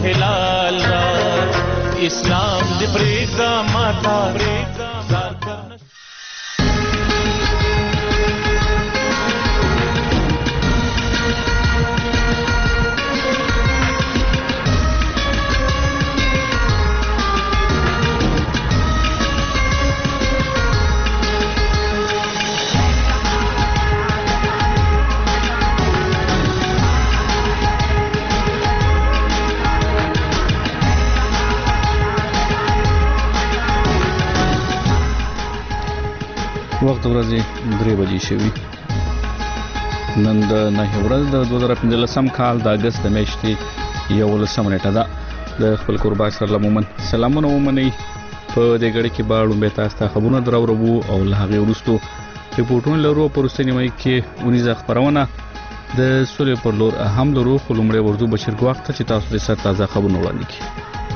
هلال را اسلام دې پرېږده ماته ځار کرنه وخت ورځې 3 بجې شوي. نن د نهي ورځ د 2015 کال د اگست د میاشتې 11 نیټه ده. د خپل قربا سره لمومن سلامونه ومنئ. په دې غړي کې به لومبه تاسو ته خبرونه دراوړو او له هغه وروسته ریپورتونه لرو. په وروستي مې کې ونیزه خبرونه د سولې پر لور هم لرو. خو لومړی ورځو بشیر وخت چې تاسو د سر تازه خبرونه وړاندې کړئ.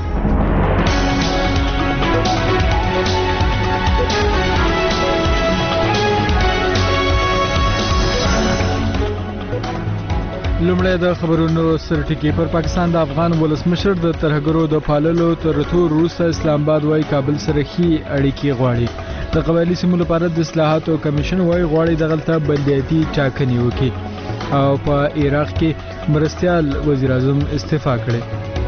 لومړی د خبرونو سرټکی پر پاکستان د افغان ولسمشر د ترهګرو د پاللو تر تور وروسته اسلام آباد وايي کابل سره ښې اړیکې غواړي. د قبایلي سیمو لپاره د اصلاحاتو کمیشن وايي غواړي دغلته بلدیاتي ټاکنې وکړي او په عراق کې مرستیال وزیر اعظم استعفا کړي.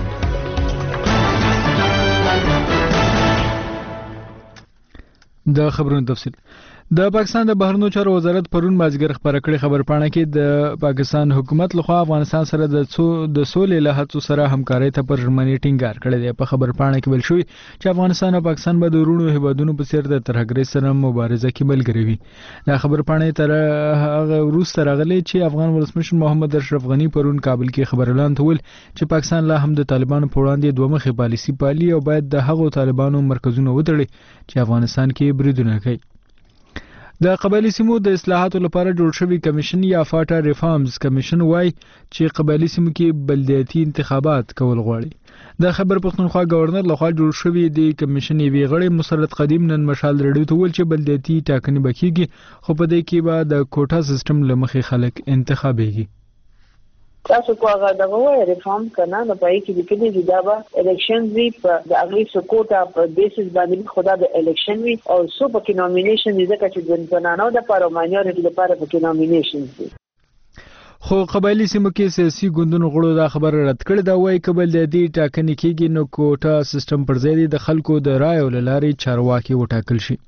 د خبرونو تفصیل د پاکستان د بهرنیو چارو وزارت پرون مازیګر خبره کړې خبرپاڼه کې د پاکستان حکومت لخوا افغانستان سره د سولې له هڅو سره همکارۍ ته پر ژمنې ټینګار کړی دی. په خبرپاڼه کې ویل شوی چې افغانستان او پاکستان به د ورونو هیوادونو په څیر د ترهګرۍ سره مبارزه کې ملګري وي. دا خبرپاڼه تر هغه وروسته راغلی چې افغان ولسمشر محمد اشرف غنی پرون کابل کې خبر اعلان کول چې پاکستان لا هم د طالبانو په وړاندې دوه مخې پالیسي پالي او باید د هغو طالبانو مرکزونه وتړي چې افغانستان کې بریدونه کوي. د قبایلی سیمو د اصلاحاتو لپاره جوړ شوی کمیشن یا فاټا ریفارمز کمیشن وايي چې قبایلی سیمو کې بلدیاتي انتخابات کول غواړي. د خیبر پختونخوا گورنر لخوا جوړ شوی د کمیشن یوې غړي مسرت قدیم نن مشال رډیو ته ویل چې بلدیاتي ټاکنې بکیږي خو په دې کې به د کوټا سیستم لمخې خلک انتخابېږي. تاسو کو هغه دغه وایي ریفارم کنه نو پای کې د کلی د دابا الیکشن وی په د اغلی سکوټا په بیسس باندې خدا د الیکشن وی او سو په کې نومینیشن دي ځکه چې د بنانو د پارلمانیاري لپاره په کې نومینیشن دي. خو قبایلی سیمو کې سیاسي ګوندونو غړو دا خبر رد کړی دا وایي قبل د دې ټاکنې کېږي نو کوټا سیستم پر ځای د خلکو د رای او لاري چارواکي وټاکل شي.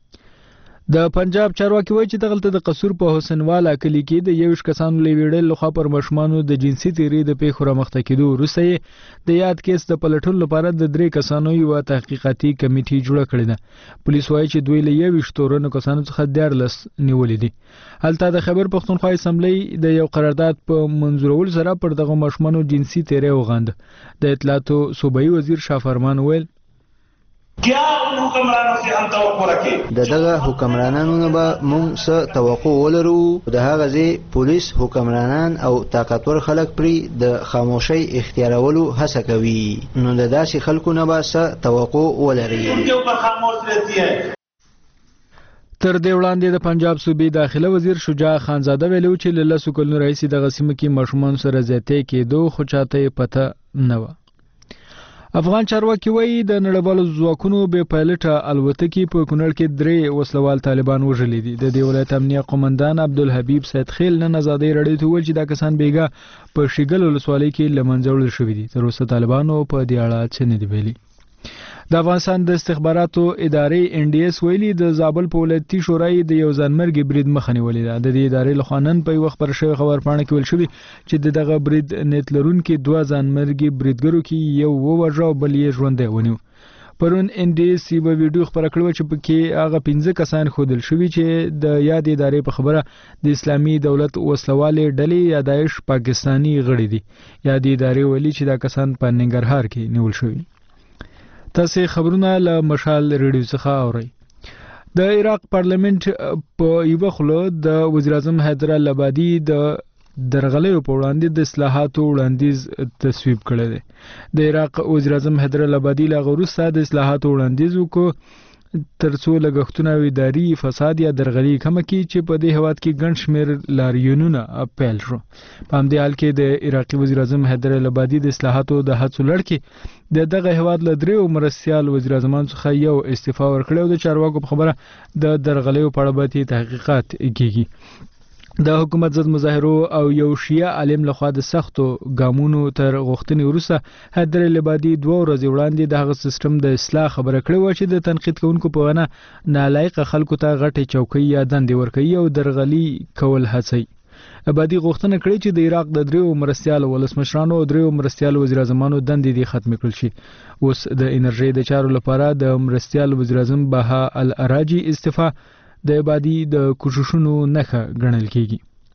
د پنجاب چارواکي وایي چې دغلته د قصور په حسینوالا کلی کې د 21 کسانو لیویډل لخوا پر مشمانو د جنسي تیری د پیښو رامخته کېدو وروسته د یاد کیس د پلټلو لپاره د 3 کسانو یو تحقیقاتي کمیټي جوړه کړې ده. پولیس وایي چې دوی له 21 تورنو کسانو څخه 14 نیولې دي. هلته د خیبر پختونخوا اسمبلی د یو قرارداد په منظورول سره پر دغه مشمانو جنسي تیری وغاند. د اطلاعاتو صوبایي وزیر شافرمان ویل کیا حکمرانو سے هم توقع رکھے دغه حکمرانانو نه به مونږ څه توقع ولرو. د هغه ځای پولیس حکمرانان او طاقتور خلک پرې د خاموشۍ اختیارولو هڅه کوي نو د داسې خلکو نه به څه توقع ولري. انکه اوپر خاموش رہتی ہے. تر دې وړاندې د پنجاب صوبې داخله وزیر شجاع خانزاده ویلو چې له 10 کلونو راهیسې دغه سیمه کې ماشومان سره زیاتې کېدو خو چاته پته نه و. افغان چارواکي وایي د نړیوالو ځواکونو به پایلټه الوتکې په کونړ کې 3 وسلوال طالبان وژلي دي. د دې ولایت امنیه قومندان عبدالحبیب سید خیل نن آزادۍ رډیو ته ویل چې دا کسان بیګا په شیګل ولسوالۍ کې لمنځه وړل شوي دي. تر اوسه طالبانو په دې اړه څه نه دی ویلي. د افغانستان د استخباراتو ادارې NDS ویلي د زابل په ولایتي شورای د یو ځانمرګي برید مخه نیولې ده. د دې ادارې له خوا نن په یو خبر شوی خبرپاڼه کې ویل شوی چې دغه برید نیت لرونکي 2 ځانمرګي بریدګرو کې یو ووژه او بل یې ژوندی ونیو. پرون NDS یو ویډیو خبره کړې چې پکې هغه 15 کسان ښودل شوي چې د یاد ادارې په خبره د اسلامي دولت وسلوالې ډلې یا داعش پاکستانی غړي دي. یاد ادارې ویلي چې دا کسان په ننګرهار کې نیول شوي. تاسو خبرونه له مشال ریډیو څخه اورئ. د عراق پارلیمنت په یو خلو د وزیر اعظم حیدر العبادي د درغلیو په وړاندې د اصلاحاتو وړاندیز تصویب کړی دی. د عراق وزیر اعظم حیدر العبادي له وروسته د اصلاحاتو وړاندیز وکړ ترڅو لګښتونه او اداري فساد یا درغلي کم کړي چې په دې هیواد کې ګڼ شمېر لاریونونه پیل شو. په همدې حال کې د عراقي وزیر اعظم حیدر العبادي د اصلاحاتو د هڅو لړ کې دغه هیواد له 3 مرستیال وزیر اعظمان څخه یو استعفا ورکړی او د چارواکو په خبره د درغلیو په اړه به تحقیقات کیږي. د حکومت ضد مظاهرو او یو شیعه عالم لخوا د سختو ګامونو تر غوښتنې وروسته حیدر العبادي 2 ورځې وړاندې د هغه سیستم د اصلاح خبره کړې وه چې د تنقید کوونکو په وینا نالایقه خلکو ته غټې چوکۍ یا دندې ورکوي او درغلي کول هڅوي. عبادي غوښتنه کړې چې د عراق د 3 مرستیالو ولسمشرانو او 3 مرستیالو وزیر اعظمانو دندې دې ختمې کړل شي. اوس د انرژي د چارو لپاره د مرستیال وزیر اعظم بها العراجي استعفا د عبادي د کوششونو نښه ګڼل کیږي.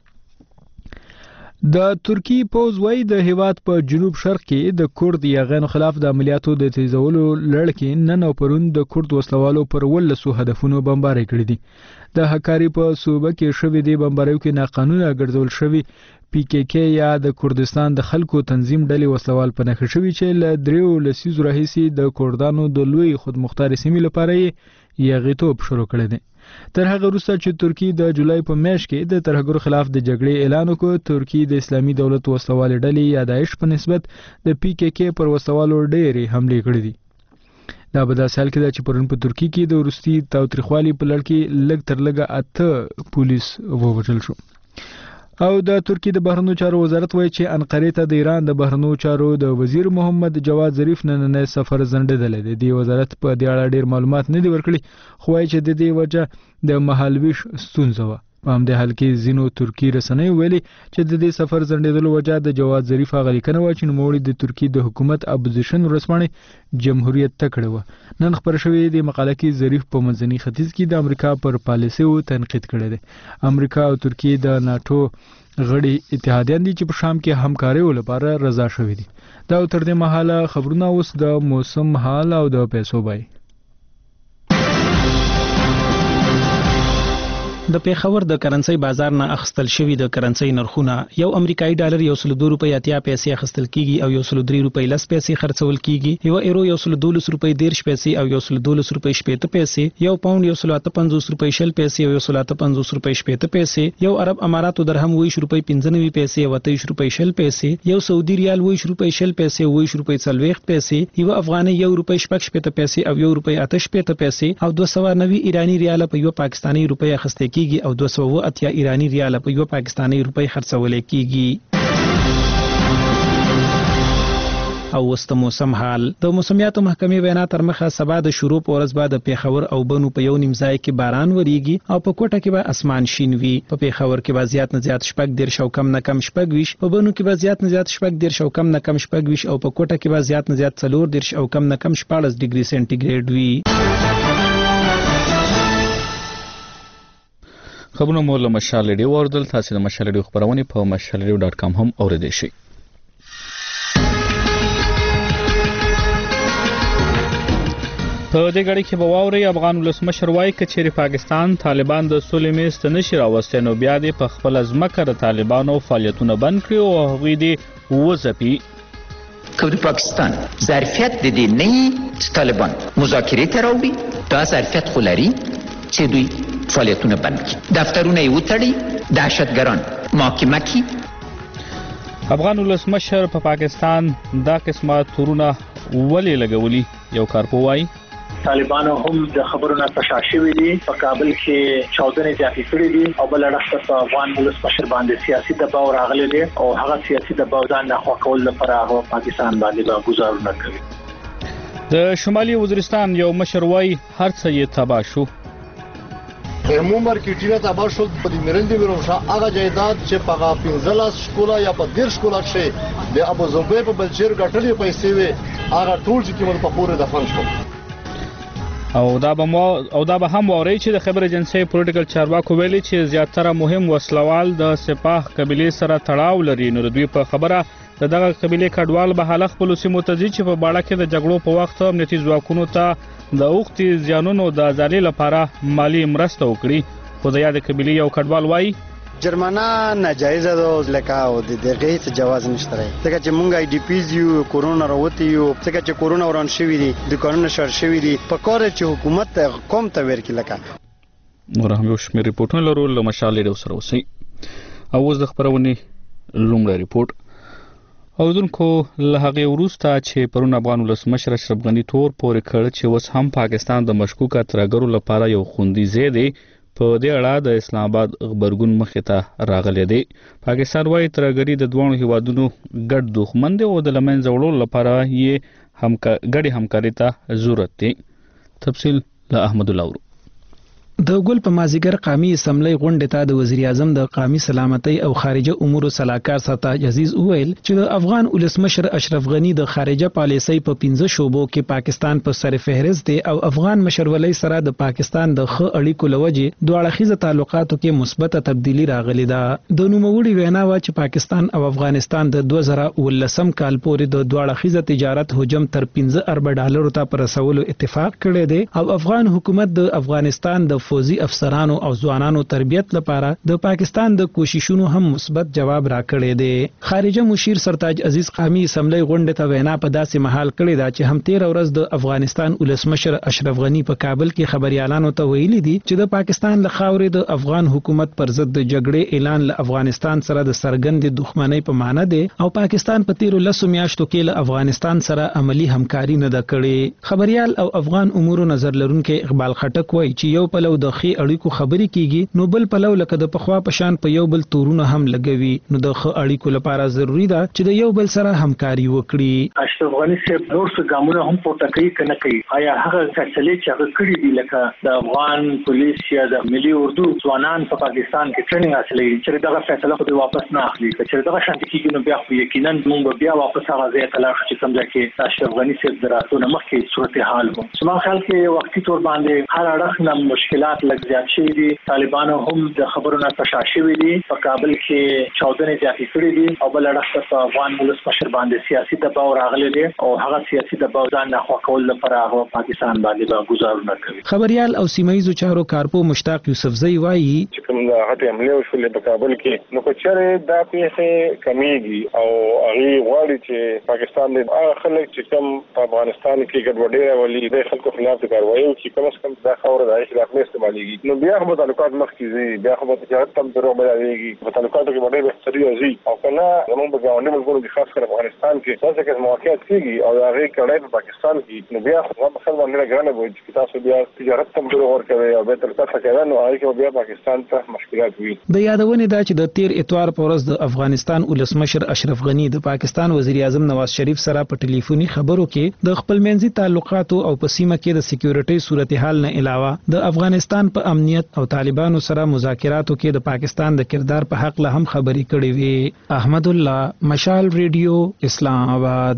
د ترکی پوځ وايي د هیواد په جنوب شرق کې د کورد یاغانو خلاف د عملیاتو د تیزولو لړ کې نن او پرون د کورد وسلوالو پر 18 هدفونو بمباري کړې دي. د حکاری په صوبه کې شوې دي بمباریو کې ناقانونه ګرځول شوی PKK یا د کردستان د خلکو تنظیم ډلې وسلوال په نښه شوی چې له 3 لسیزو راهیسې د کردانو د لوی خودمختار سیمې لپاره یې یاغیتوب شروع کړی دی. تر هغه وروسته چې ترکی د جولای په میاشت کې د ترهګرو خلاف د جګړې اعلان وکړ، ترکی د اسلامي دولت وسلوال ډلې یا داعش په نسبت د PKK پر وسلوالو ډېرې حملې کړې دي. دا به داسې حال کې ده چې پرون په ترکی کې د وروستي تاوتریخوالي په لړ کې لږ تر لږه 8 پولیس ووژل شو. او د ترکی د بهرنیو چارو وزارت وایي چې انقرې ته د ایران د بهرنیو چارو د وزیر محمد جواد ظریف نننی سفر ځنډېدلی دی. د وزارت په دې اړه ډېر معلومات نه دي ورکړي، خو وایي چې د دې وجه د مهالویش ستونزه وه. په همدې حال کې ځینو ترکی رسنیو ویلي چې د دې سفر ځنډېدلو وجه د جواد ظریف هغه لیکنه وه چې نوموړي د ترکی د حکومت اپوزیشن ورځپاڼې جمهوریت ته کړې وه. نن خپره شوې د مقاله کې ظریف په منځني ختیځ کې د امریکا پر پالیسیو تنقید کړی دی. امریکا او ترکیه د ناتو غړي اتحادیان دي چې په شام کې همکاریو لپاره رضا شوي دي. دا تر دې مهاله خبرونه اوس د موسم حال او د پیسو بای. د پیښور د کرنسي بازار نه اخستل شوی د کرنسي نرخونه یو امریکایي ډالر 102 روپۍ 80 پیسې اخستل کیږي او 103 روپۍ 10 پیسې خرڅول کیږي. یو ایرو 112 روپۍ 10 پیسې او 112 روپۍ 70 پیسې. یو پاوند 155 روپۍ 60 پیسې او 155 روپۍ 70 پیسې. یو عرب اماراتو درهم 20 روپۍ 95 پیسې او 23 روپۍ 60 پیسې. یو سعودي ریال 20 روپۍ 60 پیسې او 20 روپۍ 40 پیسې. یو افغاني 1 روپۍ 70 پیسې او 1 روپۍ 88 پیسې او 290 ایرانی ریال په یو پاکستانی روپۍ اخستل کیږي او 280 ایرانی ریال په یو پاکستانی روپۍ خرڅول کیږي. او وست موسم حال د موسمیاتو محکمې وینا تر مخه سبا د شروع په ورځ بعد پیښور او بنو په یو نیم ځای کې باران وریږي او په کوټه کې به اسمان شین وي. په پیښور کې به زیات نه زیات شپږ دیر شو کم نه کم شپږ ویش، په بنو کې به زیات نه زیات شپږ دیر شو کم نه کم شپږ ویش او په کوټه کې به زیات نه زیات 4 دیر شو کم نه کم 14 ډیګري سنټیګریډ وي. خبرونه مو له مشال ریډیو اوردل. تاسو د مشال ریډیو خبرونه په mashalradio.com هم اوریدئ شئ. په دې غړي کې به واوري افغان ولسمشر وايي کچېری پاکستان طالبان د سولې میز ته نشي راوستي نو بیا د په خپل ځمکه د طالبانو فعالیتونه بند کړي او هغوی دې وځپي. که پاکستان ظرفیت د دې نه طالبان مذاکرې ته راوړي، دا ظرفیت خو لري چې دوی فعالیتونه بند کړي، دفترونه یې وتړي، دهشتګران محاکمه کړي. افغان ولسمشر په پاکستان دا قسمه تورونه ولې لګولي. یو کارپو وايي طالبانو هم د خبرونو تشاشوي دي، په کابل کې چاودنې زیاتې کړې دي او بل اړخ په افغان ولسمشر باندې سیاسي دباو راغلی دی او هغه سیاسي دباو ځان نه خوښول لپاره هغه پاکستان باندې گزارونه کوي. د شمالي وزیرستان یو مشر وايي هر څه یې تباه شو. عموما مارکیټینه تباه شو په دې مرندې وروشه هغه جایداد چې په 15 شکولا یا په 10 شکولا شي د ابو زبیر په بلچیر غټلې پیسې وي هغه ټول چې کومه په پوره دفن شو. او دا به هم ووري چې د خبر ایجنسی پولیټیکل چارواکو ویلي چې زیاتره مهم وسلوال د سپاه قبيله سره تړاو لري. نو دوی په خبره دغه قبيله کډوال به حلق په لوسی متزي چې په باړه کې د جګړو په وخت امنیتي ځواکونو ته د اوختي زیانونو د ازالي لپاره مالی مرسته وکړي. خو د یاد قبيله یو کډوال وایي جرمانه ناجایزه ده لکه او د دغه هیڅ جواز نشته ځکه چې مونږ آی ډی پیز یو کورونا راوتی یو ځکه چې کورونا وران شوی دي دکانونه شر شوی دي په کار چې حکومت قوم ته ورکی لکه نور هم یو شمېر ریپورټونه لرو له مشال ډیو سره اوسئ او اوس د خبرونې لومړی ریپورټ اوردونکو له هغې وروسته چې پرون افغان ولسمشر اشرف غني تور پورې کړ چې اوس هم پاکستان د مشکوکه ترهګرو لپاره یو خوندي ځای دی په دې اړه د اسلام آباد غبرګون مخې ته راغلی دی. پاکستان وايي ترهګري د دوه هیوادونو ګډ دښمن دی او د لمنځه وړلو لپاره یې ګډې همکاري ته ضرورت دی. تفصیل له احمد الله ورو. د ګل په مازیګر قومي اسمبلی غونډه ته د وزیر اعظم د قومي سلامتۍ او خارجه امور صلاحکار سرتاج عزیز وویل چې د افغان ولسمشر اشرف غني د خارجه پالیسۍ په 15 شوبو کې پاکستان په سر فهرست دی او افغان مشرولۍ سره د پاکستان د ښه اړیکو لوجه دوه اړخیزه تعلقاتو کې مثبت تبدیلی راغلی ده. د نوموړي وینا و چې پاکستان او افغانستان د 2019 کال پورې د دوه اړخیزه تجارت حجم تر 15 ارب ډالرو ته رسولو اتفاق کړی دی او افغان حکومت د افغانستان د فوزي افسرانو او ځوانانو تربیت لپاره د پاکستان د کوششونو هم مثبت جواب راکړی دی. خارجه مشیر سرتاج عزیز قومي اسمبلی غونډه ته وینا په داسې محل کړی دا چې هم 13 ورځ د افغانستان ولسمشر اشرف غني په کابل کې خبريالانو ته ویلي دي چې د پاکستان له خاورې د افغان حکومت پر ضد د جګړې اعلان له افغانستان سره د سرګند دښمنۍ په معنی دی او پاکستان په 13 میاشتو کې له افغانستان سره عملی همکاري نه ده کړې. خبريال او افغان امور نظر لرونکو اقبال خټک وایي چې یو پلو د خې اړیکو خبرې کیږي نو بل پلو لکه د پخوا پشان په یو بل تورونه هم لګوي نو د خې اړیکو لپاره ضروری ده چې د یو بل سره همکاري وکړي. اشرف غني صاحب نور څه ګامونه هم پورته کوي کنه کوي آیا هغه فیصله چې هغه کړی دی لکه د افغان پولیس یا د ملي اردو ځوانان په پاکستان کې ټریننګ حاصلوي چې دغه فیصله خو واپس نه اخلي چې دغه شانتي کېږي نو بیا خو یقینا موږ بیا واپس هغه ځای ته لاړ چې کوم ځای کې اشرف غني صاحب دراتونه مخکې صورتحال وو. زما خیال کې وختي تور باندې هر اړخ نه مشکلات لږ زیات شوي دي. طالبانو هم د خبرونو تشاشوي دي په کابل کې چاودنې زیاتې کړې دي او بل اړخ ته افغان ولسمشر باندې سیاسي دباو راغلی دی او هغه سیاسي دباو ځان نه خوښول لپاره هغه پاکستان باندې گزارونه کوي. خبريال او سیمایي چارو کارپو مشتاق یوسفزئی وایي چې کوم هغه عملیه وشولې په کابل کې نو کچره دا پیښه کمیږي او هغه غواړي چې پاکستان د هغه خلک چې کوم په افغانستان کې ګډوډي راولي د خلکو خلاف کاروایی چې کوم څه کم دا خبره د خلاف نه استعمالېږي نو بیا هم تعلقات مخکې زی بیا هم تجارت تم درو بلایږي په تعلقاتو کې باندې بهتري ازي او کنه زموږ په ګاونډي ملکونو کې خاص کر افغانستان کې څه کې موقعیت کیږي او هغه کړه په پاکستان کې نو بیا خو مثلا باندې ګرانه وي چې تاسو بیا تجارت تم درو ورکوي او به تر څه کې نو هغه بیا پاکستان ته مشکلات وي. د یادونه دا چې د 13 اتوار پر ورځ د افغانستان ولسمشر اشرف غني د پاکستان وزیر اعظم نواز شریف سره په ټلیفوني خبرو کې د خپل منځي تعلقاتو او په سیمه کې د سکیورټي صورتحال نه علاوه د افغانستان په امنیت او طالبانو سره مذاکراتو کې د پاکستان د کردار په حق له هم خبرې کړې وي. احمد الله مشال ریډیو اسلام آباد.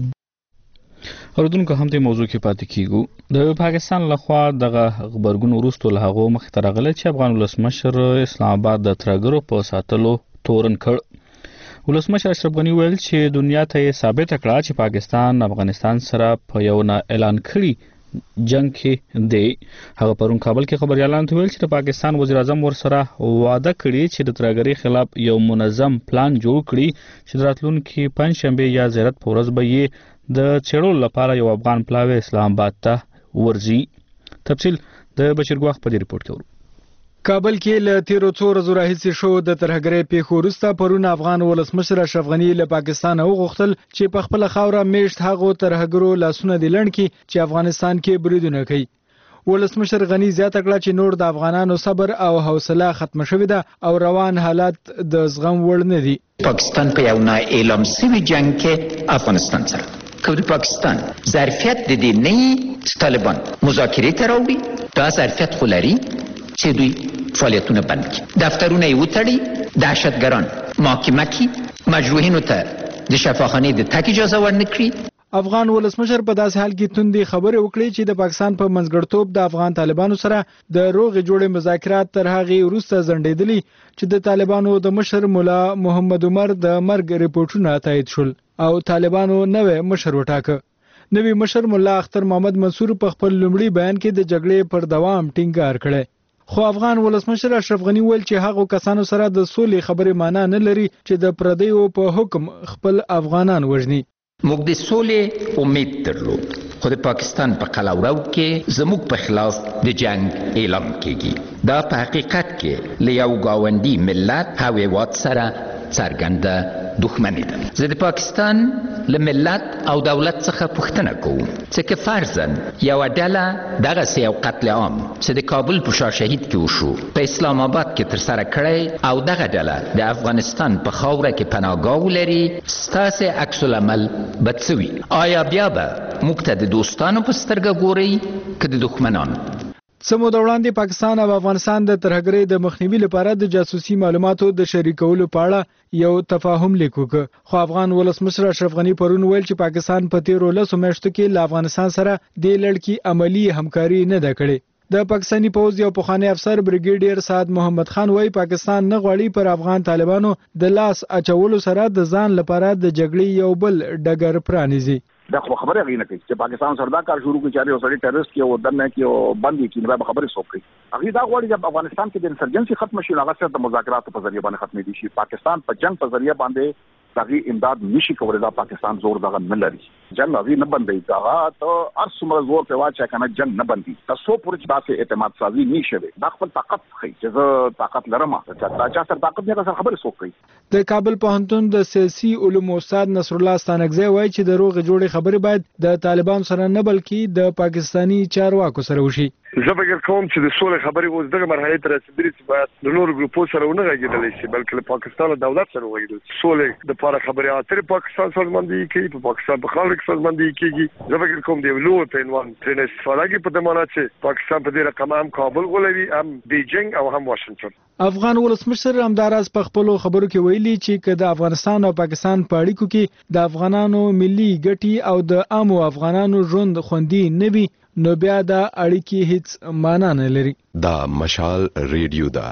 اوردونکو هم دې موضوع کې پاتې کیږو. د پاکستان لخوا دغه خبرګون وروسته له هغه مخ ته راغلی چې افغان ولسمشر اسلام آباد د ترهګرو په ساتلو تورن کړ. ولسمشر اشرف غني ویل چې دنیا ته ثابت کړه چې پاکستان افغانستان سره په یو نه اعلان کړی جنگ کې دی. هغه پرون کابل کې خبريالانو ته ویل چې د پاکستان وزیر اعظم ورسره وعده کړې چې د ترهګرۍ خلاف یو منظم پلان جوړ کړي چې د راتلونکي پنځشنبه یا زیارت په ورځ به یې د چړول لپاره یو افغان پلاوی اسلام آباد ته ورځي. تفصیل د بشیرګواخ په ریپورت کې ورو. کابل کې له 13 ورځې راهیسې شو د ترهګرۍ پیښو وروسته پرون افغان ولسمشر اشرف غني له پاکستان وغوښتل چې په خپل خاوره میشت هغو ترهګرو لاسونه دي لړن کې چې افغانستان کې بریدونه کوي. ولسمشر غني زیاته کړه چې نور د افغانانو صبر او حوصله ختم شوې ده او روان حالات د زغم وړ نه دي. پاکستان په یو نه اعلام شوی جنگ کې افغانستان سره کوي. پاکستان ظرفیت د دې نه طالبان مذاکرې ته راوړي دا ظرفیت خلري چې دوی فعالیتونه بند کړي دفترونه یې وتړي دهشتګران محاکمه کړي مجروحینو ته د شفاخانه د تک اجازه ورنکړي. افغان ولسمشر په داسې حال کې توندې خبرې وکړې چې د پاکستان په منځګړتوب د افغان طالبانو سره د روغې جوړې مذاکرات تر هغې وروسته ځنډېدلي چې د طالبانو د مشر مولا محمد عمر د مرګ ریپورټونه تایید شول او طالبانو نوې مشر وټاکه. نوې مشر مولا اختر محمد منصور په خپل لومړي بیان کې د جګړې پر دوام ټینګار کړی. خو افغان ولسمشر اشرف غنی ویل چې هغه کسانو سره د سولې خبرې معنا نه لري چې د پردیو په حکم خپل افغانان وژني. موږ د سولې امید درلود خو د پاکستان په قلمرو کې زموږ په خلاف د جنگ اعلان کیږي. دا په حقیقت کې له یو ګاونډي ملت او هیواد سره څرګنده دښمني ده. زه د پاکستان له ملت او دولت څخه پوښتنه کوم چې که فرضاً یوه ډله دغسې یو قتل عام چې د کابل په شاه شهید کې وشو په اسلام آباد کې ترسره کړی او دغه ډله د افغانستان په خاوره کې پناهګاه ولري، ستاسې عکس العمل به څه وي؟ آیا بیا به موږ ته د دوستانو په سترګه ګورئ که د دښمنانو؟ څه موده وړاندې پاکستان او افغانستان د ترهګرۍ د مخنیوي لپاره د جاسوسي معلوماتو د شریکولو په اړه یو تفاهم لیک وکړ. خو افغان ولسمشر اشرف غنی پرون ویل چې پاکستان په تیرو 10 میاشتو کې له افغانستان سره د لړکی عملی همکاري نه ده کړې. د پاکستاني پوځ یو پخوانی افسر بریګیډیر سعد محمد خان وایي پاکستان نه غواړي پر افغان طالبانو د لاس اچولو سره د ځان لپاره د جګړې یو بل ډګر پرانیزي. دا خبره غوښنه کوي چې پاکستان سره دا کار شروع کړي چې یو سړی ټیرریست کې او دنه کې او باندې کې نو خبره سوکړي. هغه دا غواړي چې افغانستان کې د انسرجنسي ختم شي، هغه سره د مذاکراتو په ذریعہ باندې ختمې دي شي. پاکستان په جنگ په ذریعہ باندې دغه امداد نشي کولای. دا پاکستان زور دغه نه لري. جنگ هغه نه بندي دا ته ارسمه زور په واچا کنه جنگ نه بندي. تاسو پورې داسې اعتماد سازي نشي وي. دا خپل طاقت خي چې زه طاقت لرم. دا چا سره طاقت نه سره خبره سوکړي. د کابل پوهنتون د سیاسي علومو استاد نصر الله ستانکزی وایي چې د روغ جوړې خبرې باید د طالبان سره نه بلکې د پاکستانی چارواکو سره وشي. زه فکر کوم چې د سولې خبرې اوس دغه مرحله ته رسیدلې چې باید د نورو ګروپو سره ونه غږېدلی شي بلکې له پاکستان او دولت سره وغږېدل شي. سولې دپاره خبرې اترې پاکستان سازماندهي کوي، په پاکستان په خاوره کې سازماندهي کېږي. زه فکر کوم د یو لوی په عنوان ترېنه استفاده کوي په دې معنا چې پاکستان په دې رقم هم کابل غولوي، هم بیجینګ او هم واشنګټن. افغان ولسمشر همداراز په خپلو خبرو کې ویلي چې که د افغانستان او پاکستان په اړیکو کې د افغانانو ملي ګټې او د عامو افغانانو ژوند خوندي نه وي نو بیا دا اړیکې هیڅ معنا نه لري. دا مشال ریډیو دا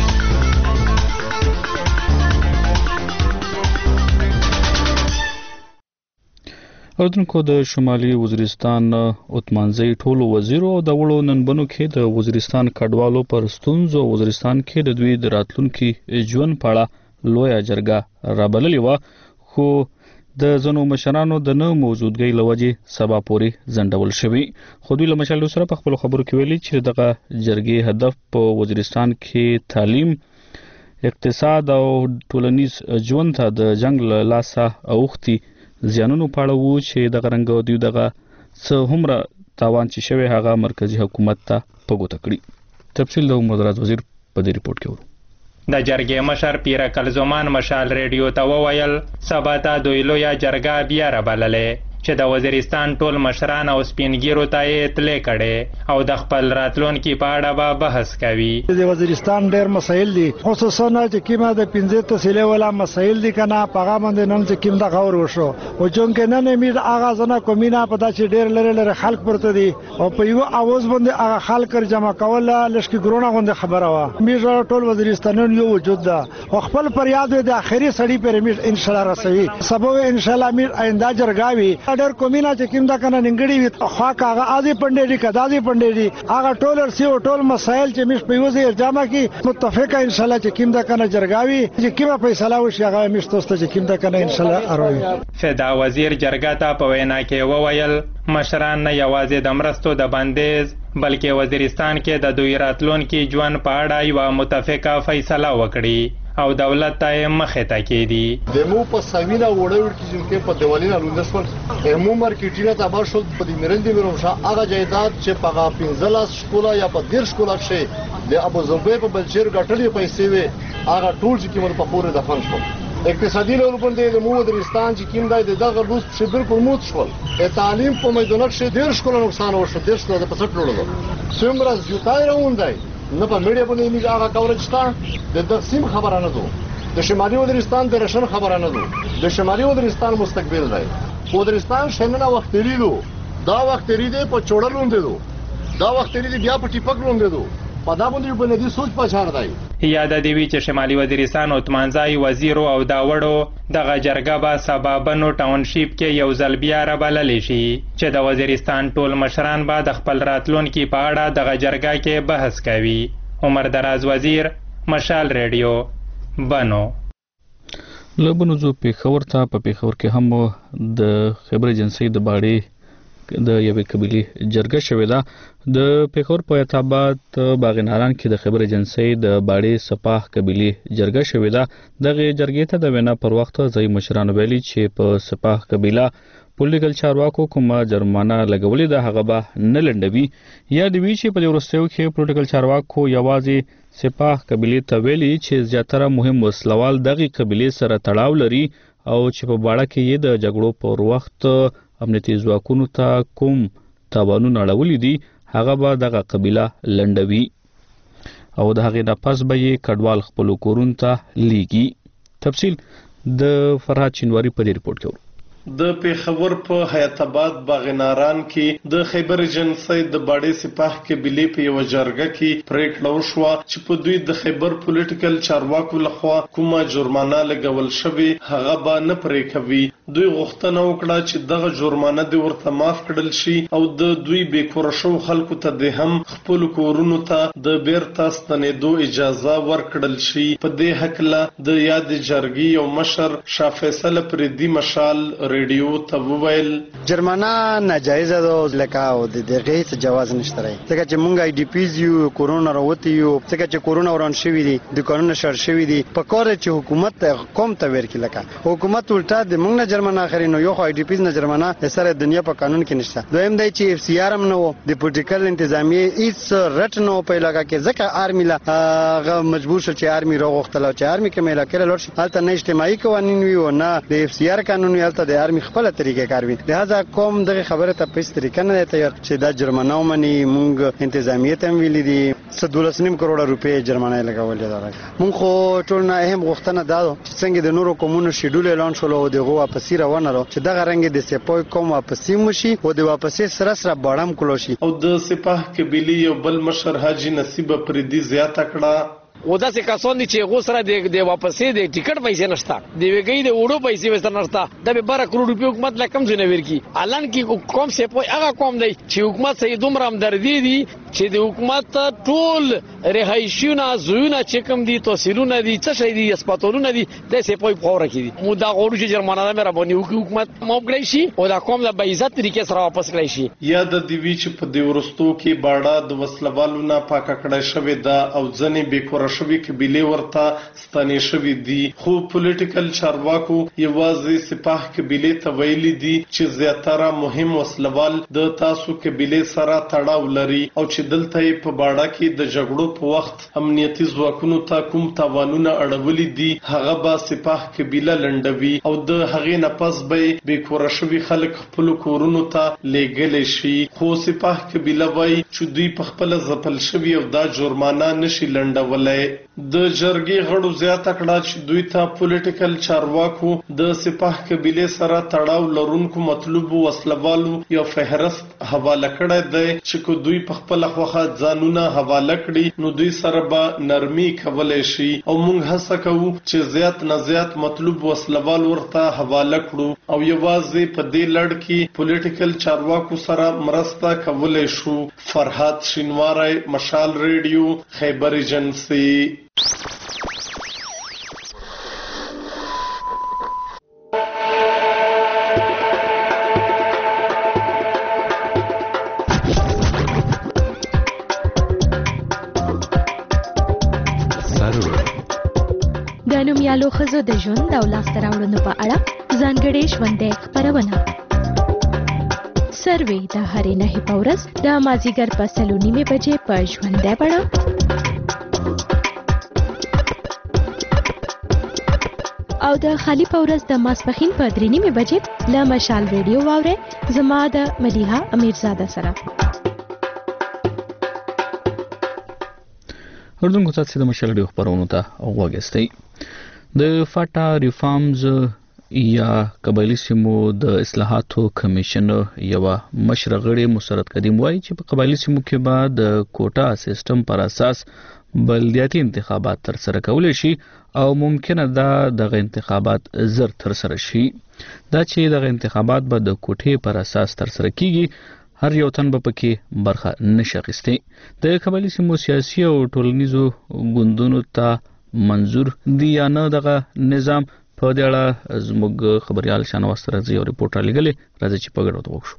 اردوونکو د شمالي وزیرستان عثمانزی ټولو وزیرو او د وړو ننبنو کې د وزیرستان کډوالو پر ستونزو وزیرستان کې د دوی د راتلونکي ژوند په اړه لویه جرګه رابللې وه، خو د ځینو مشرانو د نه موجودګۍ له وجې سبا پورې ځنډول شوي. خو دوی له مشال سره په خپلو خبرو کې ویلي چې دغه جرګې هدف په وزیرستان کې تعلیم، اقتصاد او ټولنیز ژوند ته د جنگ له لاسه اوښتي زیانونو په اړه وو چې دغه رنګ دوی دغه څه هومره تاوان چې شوی هغه مرکزی حکومت ته په ګوته کړي. تفصیل د عمر وزیر په دې ریپورت کې ورو. د جرګې مشر پیر کلزمان مشال ریډیو ته وویل سبا ته دوی لویه جرګه بیا رابللې چې د وزیرستان ټول مشران او سپینګیرو ته یې اطلاع کړې او د خپل راتلونکي په اړه به بحث کوي. د وزیرستان ډېر مسایل دي، خصوصا چې کیمه د 15 تحصیلي ولا مسایل دي کنه پاغه باندې نن چې کیم د غور وشو او چونکه نن امید اغه زنه کومینا په داسې ډېر لره لره خلک پرته دي او په یو اواز باندې اغه خلک جمع کول لشکې ګرونه غونډه خبره وا. میږه ټول وزیرستان یو وجود ده او خپل پریاد د اخري سړی پر امید ان شاء الله رسوي. سبب ان شاء الله امید آینده جرګاوي ډېر کومینا چې کیم دا کنه ننګړي وي خو هغه ازي پندې دي کدازي پندې دي هغه ټول ارسي او ټول مسایل چې مش په وزیر جامه کې متفقه ان شاء الله چې کیم دا کنه جرګاوي چې کیمه فیصله وشي هغه مش توسته چې کیم دا کنه ان شاء الله اروي. فدا وزیر جرګه ته په وینا کې وویل مشران نه یوازې د مرستو د بندیز بلکې وزیرستان کې د دوی راتلونکي ژوند په اړه یوه متفقه فیصله وکړي او دولت ته مخې ته کېدي. د مو په سوینا وړور کې چې په دیوالینه لوندسول مو مارکیټینه تبا شو په دې مرندې مروشا هغه جایداد چې په 15 شکولا یا په 10 شکولا شي د ابو ظبي په بلچیر غټلې پیسې وي هغه ټول چې کومه په پوره دفن شو. اقتصادي لور باندې د مو وزیرستان چې کیم دای دغه روس چې بالکل موت شول. تعلیم په میدانک شي 10 شکولا نقصان وشو 10 شکولا د 50 لورو څومره زیاتای روندای نه په میډیا باندې موږ هغه کورج شته د تقسیم خبره نه ده، د شمالي وزیرستان د رشن خبره نه ده، د شمالي وزیرستان مستقبل دی. وزیرستان شننه وخت لري دا وخت لري په چوړلون دی دا وخت لري بیا په ټیپک لون دی په دا باندې په ندي سوچ پچار دی. یاد دی وی چې شمالي وزیرستان عثمانزی وزیر او دا وړو دغه جرګه به سبا بنو ټاونشیپ کې یو ځل بیا رابللې شي چې د وزیرستان ټول مشران به د خپل راتلونکي په اړه دغه جرګه کې بحث کوي. عمر دراز وزیر، مشال ریډیو، بنو. لبنو زو پیښور ته په پیښور کې هم د خبر ایجنسی د باړې د یوې قبیلې جرګه شوې ده. د پیښور په اعتبار باغناران کې د خبر ایجنسی د باړې سپاه قبیلې جرګه شوې ده. دغه جرګې ته د وینا پر وخت ځای مشران ویلي چې په سپاه قبیله پولیټیکل چارواکو کومه جرمانه لګولې ده هغه به نه لنډوي. یا د وی چې په ورستیو کې پولیټیکل چارواکو یوازې سپاه قبیلې ته ویلي چې زیاتره مهم وسلوال دغه قبیلې سره تړاو لري او چې په باړه کې یې د جګړو پر وخت امنیتي ځواکونو ته کوم تاوانونه اړولي دي هغه به دغه قبیله لنډوي او د هغې نه پس به یې کډوال خپلو کورونو ته لیږي. تفصیل د فرهاد چینواري په دې رپورټ کې. د پیښور په حیات آباد باغناران کې د خیبر ایجنسی د باړې سپاه قبیلې په یو جرګه کې پریکړه وشوه چې په دوی د خیبر پولیټیکل چارواکو لخوا کومه جرمانه لګول شوې هغه به نه پرې کوي. دوی غوښتنه وکړه چې دغه جرمانه د ورته معاف کړل شي او د دوی بیکوره شو خلکو ته د هم خپل کورونو ته د بیرته ستنېدو اجازه ورکړل شي. په دې هکله د یاد جرګې یو مشر شاه فیصل پردي مشال ریډیو ته وویل جرمانه ناجایزه ده لکه او د دغه هیڅ جواز نشته راي ځکه چې مونږ آی ډي پیز یو کورونا راوتی یو ځکه چې کورونا وران شوی دي د قانون شر شوی دي په کار چې حکومت قوم ته ورکی لکه حکومت الټا د مونږ نه جرمانه اخري نو یو آی ډي پیز نه جرمانه سره دنیا په قانون کې نشته. دویم دی چې اف سی آر هم نو د پولیټیکل انتظامیه هیڅ رټ نو په لګه کې ځکه آرمی لا مجبور شو چې آرمی راغختل چې آرمی کې مېلا کړل ورشي حالت نه اجتماعي قوانين وي او نه د اف سی آر قانون وي حالت د آرمی خپل طریقې کاروي. لہذا کوم دغه خبره ته په طریقه نه تیار چې دا جرمانه ومني. مونږ انتظامیه ته ویلي دي 12.5 کروڑ روپے جرمانه لګول دي. مونږ خو ټول نه اهم غوښتنه دا چې څنګه د نورو کومونو شیډول اعلان شول او دغه واپسی روانه لرو چې دغه رنګ د سپوی کوم واپسی مشي او د واپسی سره سره باړم کولو شي. او د سپاه قبیلې یو بل مشر حاجی نصیب پردي زیاته کړه او دا څه کسان دي چې غو سره د واپسې د ټیکټ پیسې نشته د وګړي د وړو پیسې وسته نشته د 12 کروڑ روپیو حکومت لا کم ځنه ورکی. الان کې کوم څه په هغه کوم دی چې حکومت سې دومره همدردي دي چې د حکومت ټول رهایشونه زوونه چې کوم دي تحصیلونه دي څه شي دي اسپاتورونه دي د څه په خبره کې دي مو دا غوړو چې جرمانه مې را باندې حکومت موګړی شي او دا کوم د عزت طریقې سره واپس کړی شي. یا د دیوی چې په دی ورستو کې باړه د وسلوالو نه پاک کړی شوی دا او ځنې بیکوره شوی قبیله ورته ستنې شوی دي. خو پولیټیکل چارواکو یوازې سپاه قبیله ته ویلي دي چې زیاتره مهم وسلوال د تاسو قبیله سره تړاو لري او چې دلته په باړه کې د جګړو په وخت امنیتي ځواکونو ته کوم تاوانونه اړولي دي هغه به سپاه قبیله لنډوي او د هغې نه پس به بیکوره شوي خلک خپل کورونو ته لیږلی شي. خو سپاه قبیله وایي چې دوی په خپله ځپل شوي او دا جرمانه نشي لنډولی. د جرګې غړو زیاته کړه چې دوی ته پولیټیکل چارواکو د سپاه قبیله سره تړاو لرونکو مطلوبو وسلوالو یو فهرست حواله کړی دی چې کو دوی په خپل خوخه ځانونه حواله کړي نو دوی سره به نرمي کولای شي او موږ هڅه کوو چې زیات نه زیات مطلوب وسلوال ورته حواله کړو او یوازې په دې لړ کې پولیټیکل چارواکو سره مرسته کولای شو. فرهاد شینواری، مشال ریډیو، خیبر ایجنسی. د نومیالو ښځو د ژوند او لاسته راوړنو په اړه ځانګړې ژوندۍ خپرونه سروې د هرې نهې په ورځ د مازدیګر په 3:30 بجې په ژوندۍ بڼه او د خالی په ورځ د ماسپښین په 3:30 بجې له مشال ریډیو واورئ زما د مدیحه امیرزاده سره. اردوونکو تاسو د مشال ریډیو خبرونو ته وګورئ. د فاټا ریفارمز یا قبایلی سیمو د اصلاحاتو کمیشن یو مشر غړي مسرت قدیم وایي چې په قبایلی سیمو کې به د کوټا سیستم پر اساس بلدیاتي انتخابات تر سره کول شي او ممکنه ده دغه انتخابات زر تر سره شي. دا چې دغه انتخابات به د کوټې پر اساس تر سره کیږي هر یو تن به پکې برخه نشي اخیستی. د قبایلي سیمو سیاسي او ټولنیزو ګوندونو ته منظور دی یا نه دغه نظام، په دې اړه زموږ خبريال شانواز رضی او ریپورټ لګلې راځي چې په ګډه وګورو.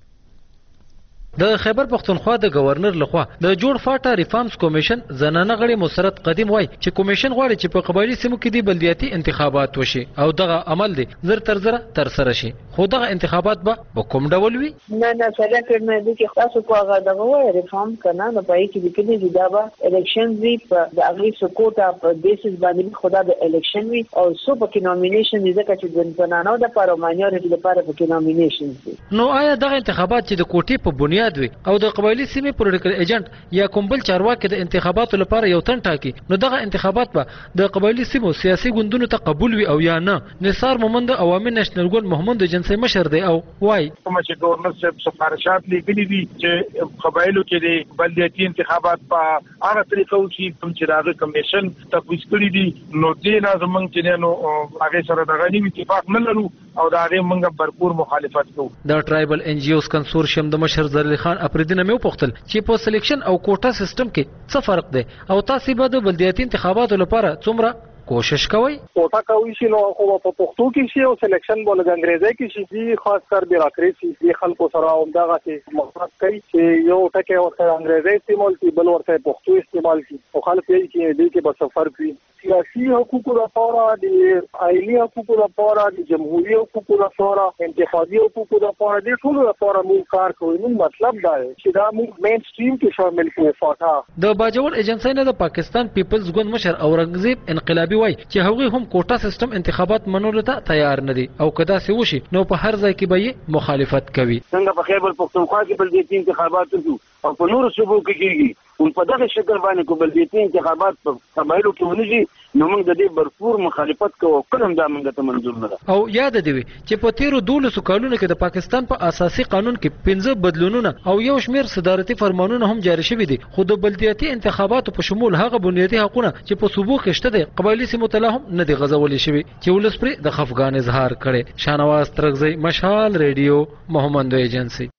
د خیبر پختونخوا د گورنر لخوا د جوړ فاټا ریفارمز کمیشن زنانه غړي مسرت قدیم وای چې کمیشن غواړي چې په قبایلی سیمو کې د بلدیاتي انتخابات وشي او دغه عمل دی زر تر زر تر سره شي، خو دغه انتخابات به کوم ډول وي؟ نه سره کړنه دي چې تاسو کو هغه دغه وای ریفارم کنه نو پای کې د کلی دا به الیکشن وی په د اغلی سکوټا په بیسس باندې خدا د الیکشن وی او سو په کې نومینیشن دي ځکه چې د زنانو د پارلمانیاري لپاره په کې نومینیشن دي. نو آیا دغه انتخابات چې د کوټې په بنیاد او د قبایلی سیمې پولیټیکل ایجنټ یا کوم بل چارواکي د انتخاباتو لپاره یو تن ټاکي، نو دغه انتخابات به د قبایلی سیمو سیاسي ګوندونو ته قبول وي او یا نه؟ نثار مومند عوامي نېشنل ګوند محمد جنسي مشر دی او وای کوم چې گورنر صاحب سفارشات لیکلي دي چې قبایلو کې د بلدیاتي انتخابات په هغه طریقو چې کوم چې راغی کمیشن تفویض کړی دي، نو دې نه زمونږ چې نو هغه سره دغه نیو اتفاق نه لرو او دا هغه موږ भरपूर مخالفت کوو. د ټرایبل ان جی اوز کنسورشیم د مشر زرلی خان اپریدنه مې وپوښتل چې په سلیکشن او کوټا سیستم کې څه فرق دی او تاسو به د بلدیاتي انتخاباتو لپاره څومره کوشش کوي؟ کوټا کوي چې نو خو په پښتو کې شي او سلیکشن بوله د انګریزي کې شي، خاص کر بیروکراسي د خلکو سره همدغه چې مخاطب کوي چې یو ټکی ورته انګریزي استعمال کوي بل ورته پښتو استعمال کوي او خلک یې چې دې کې به سفر کوي. سیاسي حقوقو لپاره د عائلي حقوقو لپاره د جمهوریت حقوقو لپاره انتخابي حقوقو لپاره د ټول لپاره موږ کار کوو. نو مطلب دا دی چې دا موږ مین سټریم کې شامل کړو. فاټا د باجوړ ایجنسی نه د پاکستان پیپلز ګوند مشر اورنګزیب انقلابي وای چې هغوی هم کوټا سیستم انتخابات منولو ته تیار نه دي او کدا سی وشي نو په هر ځای کې به مخالفت کوي. څنګه په خیبر پختونخوا کې بلدیاتي انتخابات وشو او په نورو صوبو کې کېږي او په دغه شکل باندې کو بلدیاتي انتخابات په قبایلو کې ونیږي نو موږ د دې भरपूर مخالفت کوو، کلم دا موږ ته منظور نه ده. او یاد دی چې په تیرو 12 کالونو کې د پاکستان په اساسي قانون کې 15 بدلونونه او یو شمېر صدارتي فرمانونه هم جاری شوي دي، خو د بلدیاتي انتخاباتو په شمول هغه بنیادي حقوقونه چې په صوبو کې شته دي قبایلی سیمو ته هم نه دي غځولې شوي چې ولس پرې د خفګان اظهار کړي. شانواز ترغزی، مشال ریډیو، محمد ایجنسی.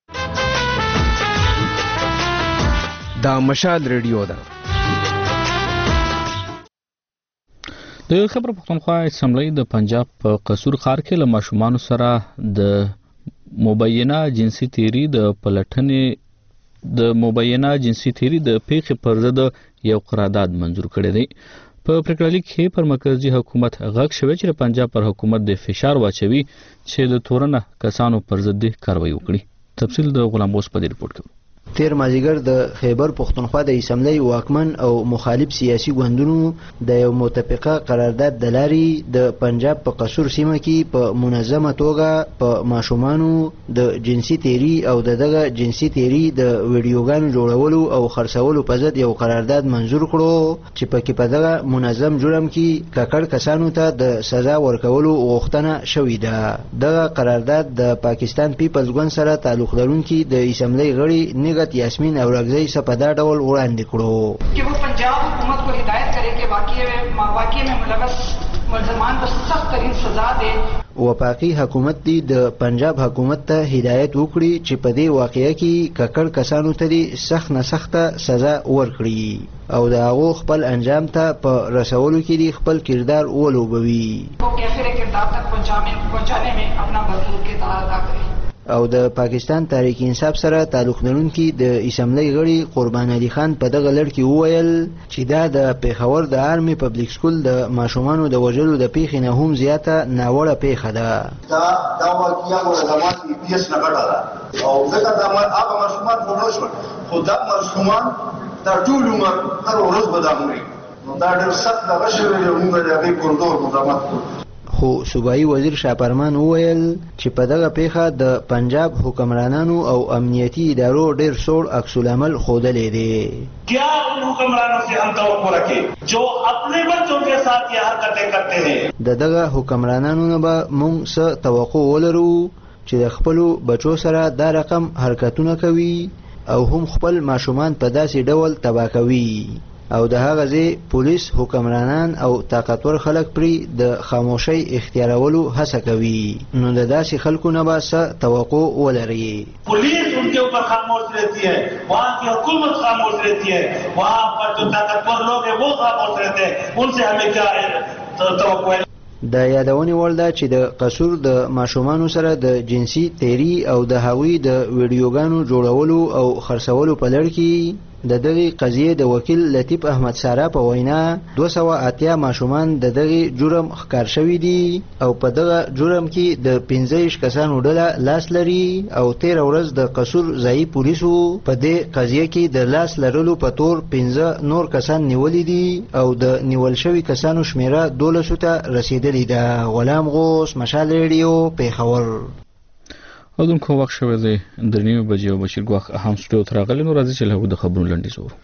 دا مشال ریډیو ده. د خیبر پختونخوا اسمبلی د پنجاب په قصور ښار کې له ماشومانو سره د مبینه جنسي تیری د پیښې پر ضد یو قرارداد منظور کړی دی. په پریکړه کې پر مرکزی حکومت غږ شوی چې پنجاب پر حکومت د فشار واچوي چې د تورنه کسانو پر ضد کاروایی وکړي. تفصیل د غلام اوس په ریپورت کې. تیر مازیګر د خیبر پختونخوا د اسمبلی واکمن او مخالف سیاسي ګوندونو د یو متفقه قرارداد د لارې د پنجاب په قصور سیمه کې په منظمه توګه په ماشومانو د جنسي تیری او دغه جنسي تیری د ویډیوګانو جوړولو او خرڅولو په ضد یو قرارداد منظور کړو چې پکې په دغه منظم جرم کې ککړ کسانو ته د سزا ورکولو غوښتنه شوې ده. دغه قرارداد د پاکستان پیپلز ګوند سره تعلق لرونکي د اسمبلی غړي यास्मीन औरंगजेब से पदा डबल उड़ान दिखड़ो कि वो पंजाब हुकूमत को हिदायत करे कि वाक़ये में मुलव्वस मुलजमान को सख्त तरीन सजा दे. वफाकी हुकूमत दी د पंजाब हुकूमत ته هدایت وکړي چې په دې واقعي کې ککړ کسانو ته دي سخت نه سخته سزا ورکړي او د هغه خپل انجام ته په رسولو کې دي خپل کردار ولوبوي او کیفر کردار تک پہنچانے میں اپنا بھرپور کردار ادا کرے. او د پاکستان تحریک انصاف سره تعلق لرونکي د اسمبلی غړي قربان علي خان په دغه لړ کې وویل چې دا د پیښور د آرمي پبلک سکول د ماشومانو د وژلو د پیښې نه هم زیاته ناوړه پیښه ده. دا واقعیا ور زمانه پیس نه غټه او ځکه دا هغه ماشومان ټول شو خو دا ماشومان د ټول عمر هر ورځ بدامري نو دا ډېر سخت د غشوي موږ د هغه کوردور مدامت. خو صوبایي وزیر شاپرمان وویل چې په دغه پیښه د پنجاب حکمرانانو او امنیتي ادارو ډېر سوړ عکس العمل ښودلی دی. क्या उन हुक्मरानों से हम तवक्को रखें जो अपने बच्चों के साथ ये हरकतें करते हैं. دغه حکمرانانو نه به موږ څه توقع ولرو چې د خپلو بچو سره دا رقم حرکتونه کوي او هم خپل ماشومان په داسې ډول تباه کوي. او د هغه ځای پولیس حکمرانان او طاقتور خلک پرې د خاموشۍ اختیارولو هڅه کوي نو د داسې خلکو نه به څه توقع ولري. पुलिस उनके ऊपर खामोश रहती है, वहाँ की हुकूमत खामोश रहती है, वहाँ पर जो ताकतवर लोग हैं वो खामोश रहते हैं, उनसे हमें क्या तवक्को है. د یادونې وړ ده چې د قصور د ماشومانو سره د جنسي تیری او د هغوی د ویډیوګانو جوړولو او خرڅولو په لړ کې د دغه قضیه د وکیل لطیف احمد سارا په وینا 280 ماشومان د دغه جرم ښکار شوي دي او په دغه جرم کې د 15 کسانو ډله لاس لري او 13 ورځ د قصور ځایي پولیسو په دې قضیه کې د لاس لرلو په تور 15 نور کسان نیولي دي او د نیول شوي کسانو شمیره 12 ته رسیدلې ده. غلام غوث، مشال ریډیو، پیښور. اودونکو وخت شوی دی 3:30 بجې او بشیر ګواخ هم سټوډیو ته راغلی نو راځي چې له د خبرونو لنډیز وو.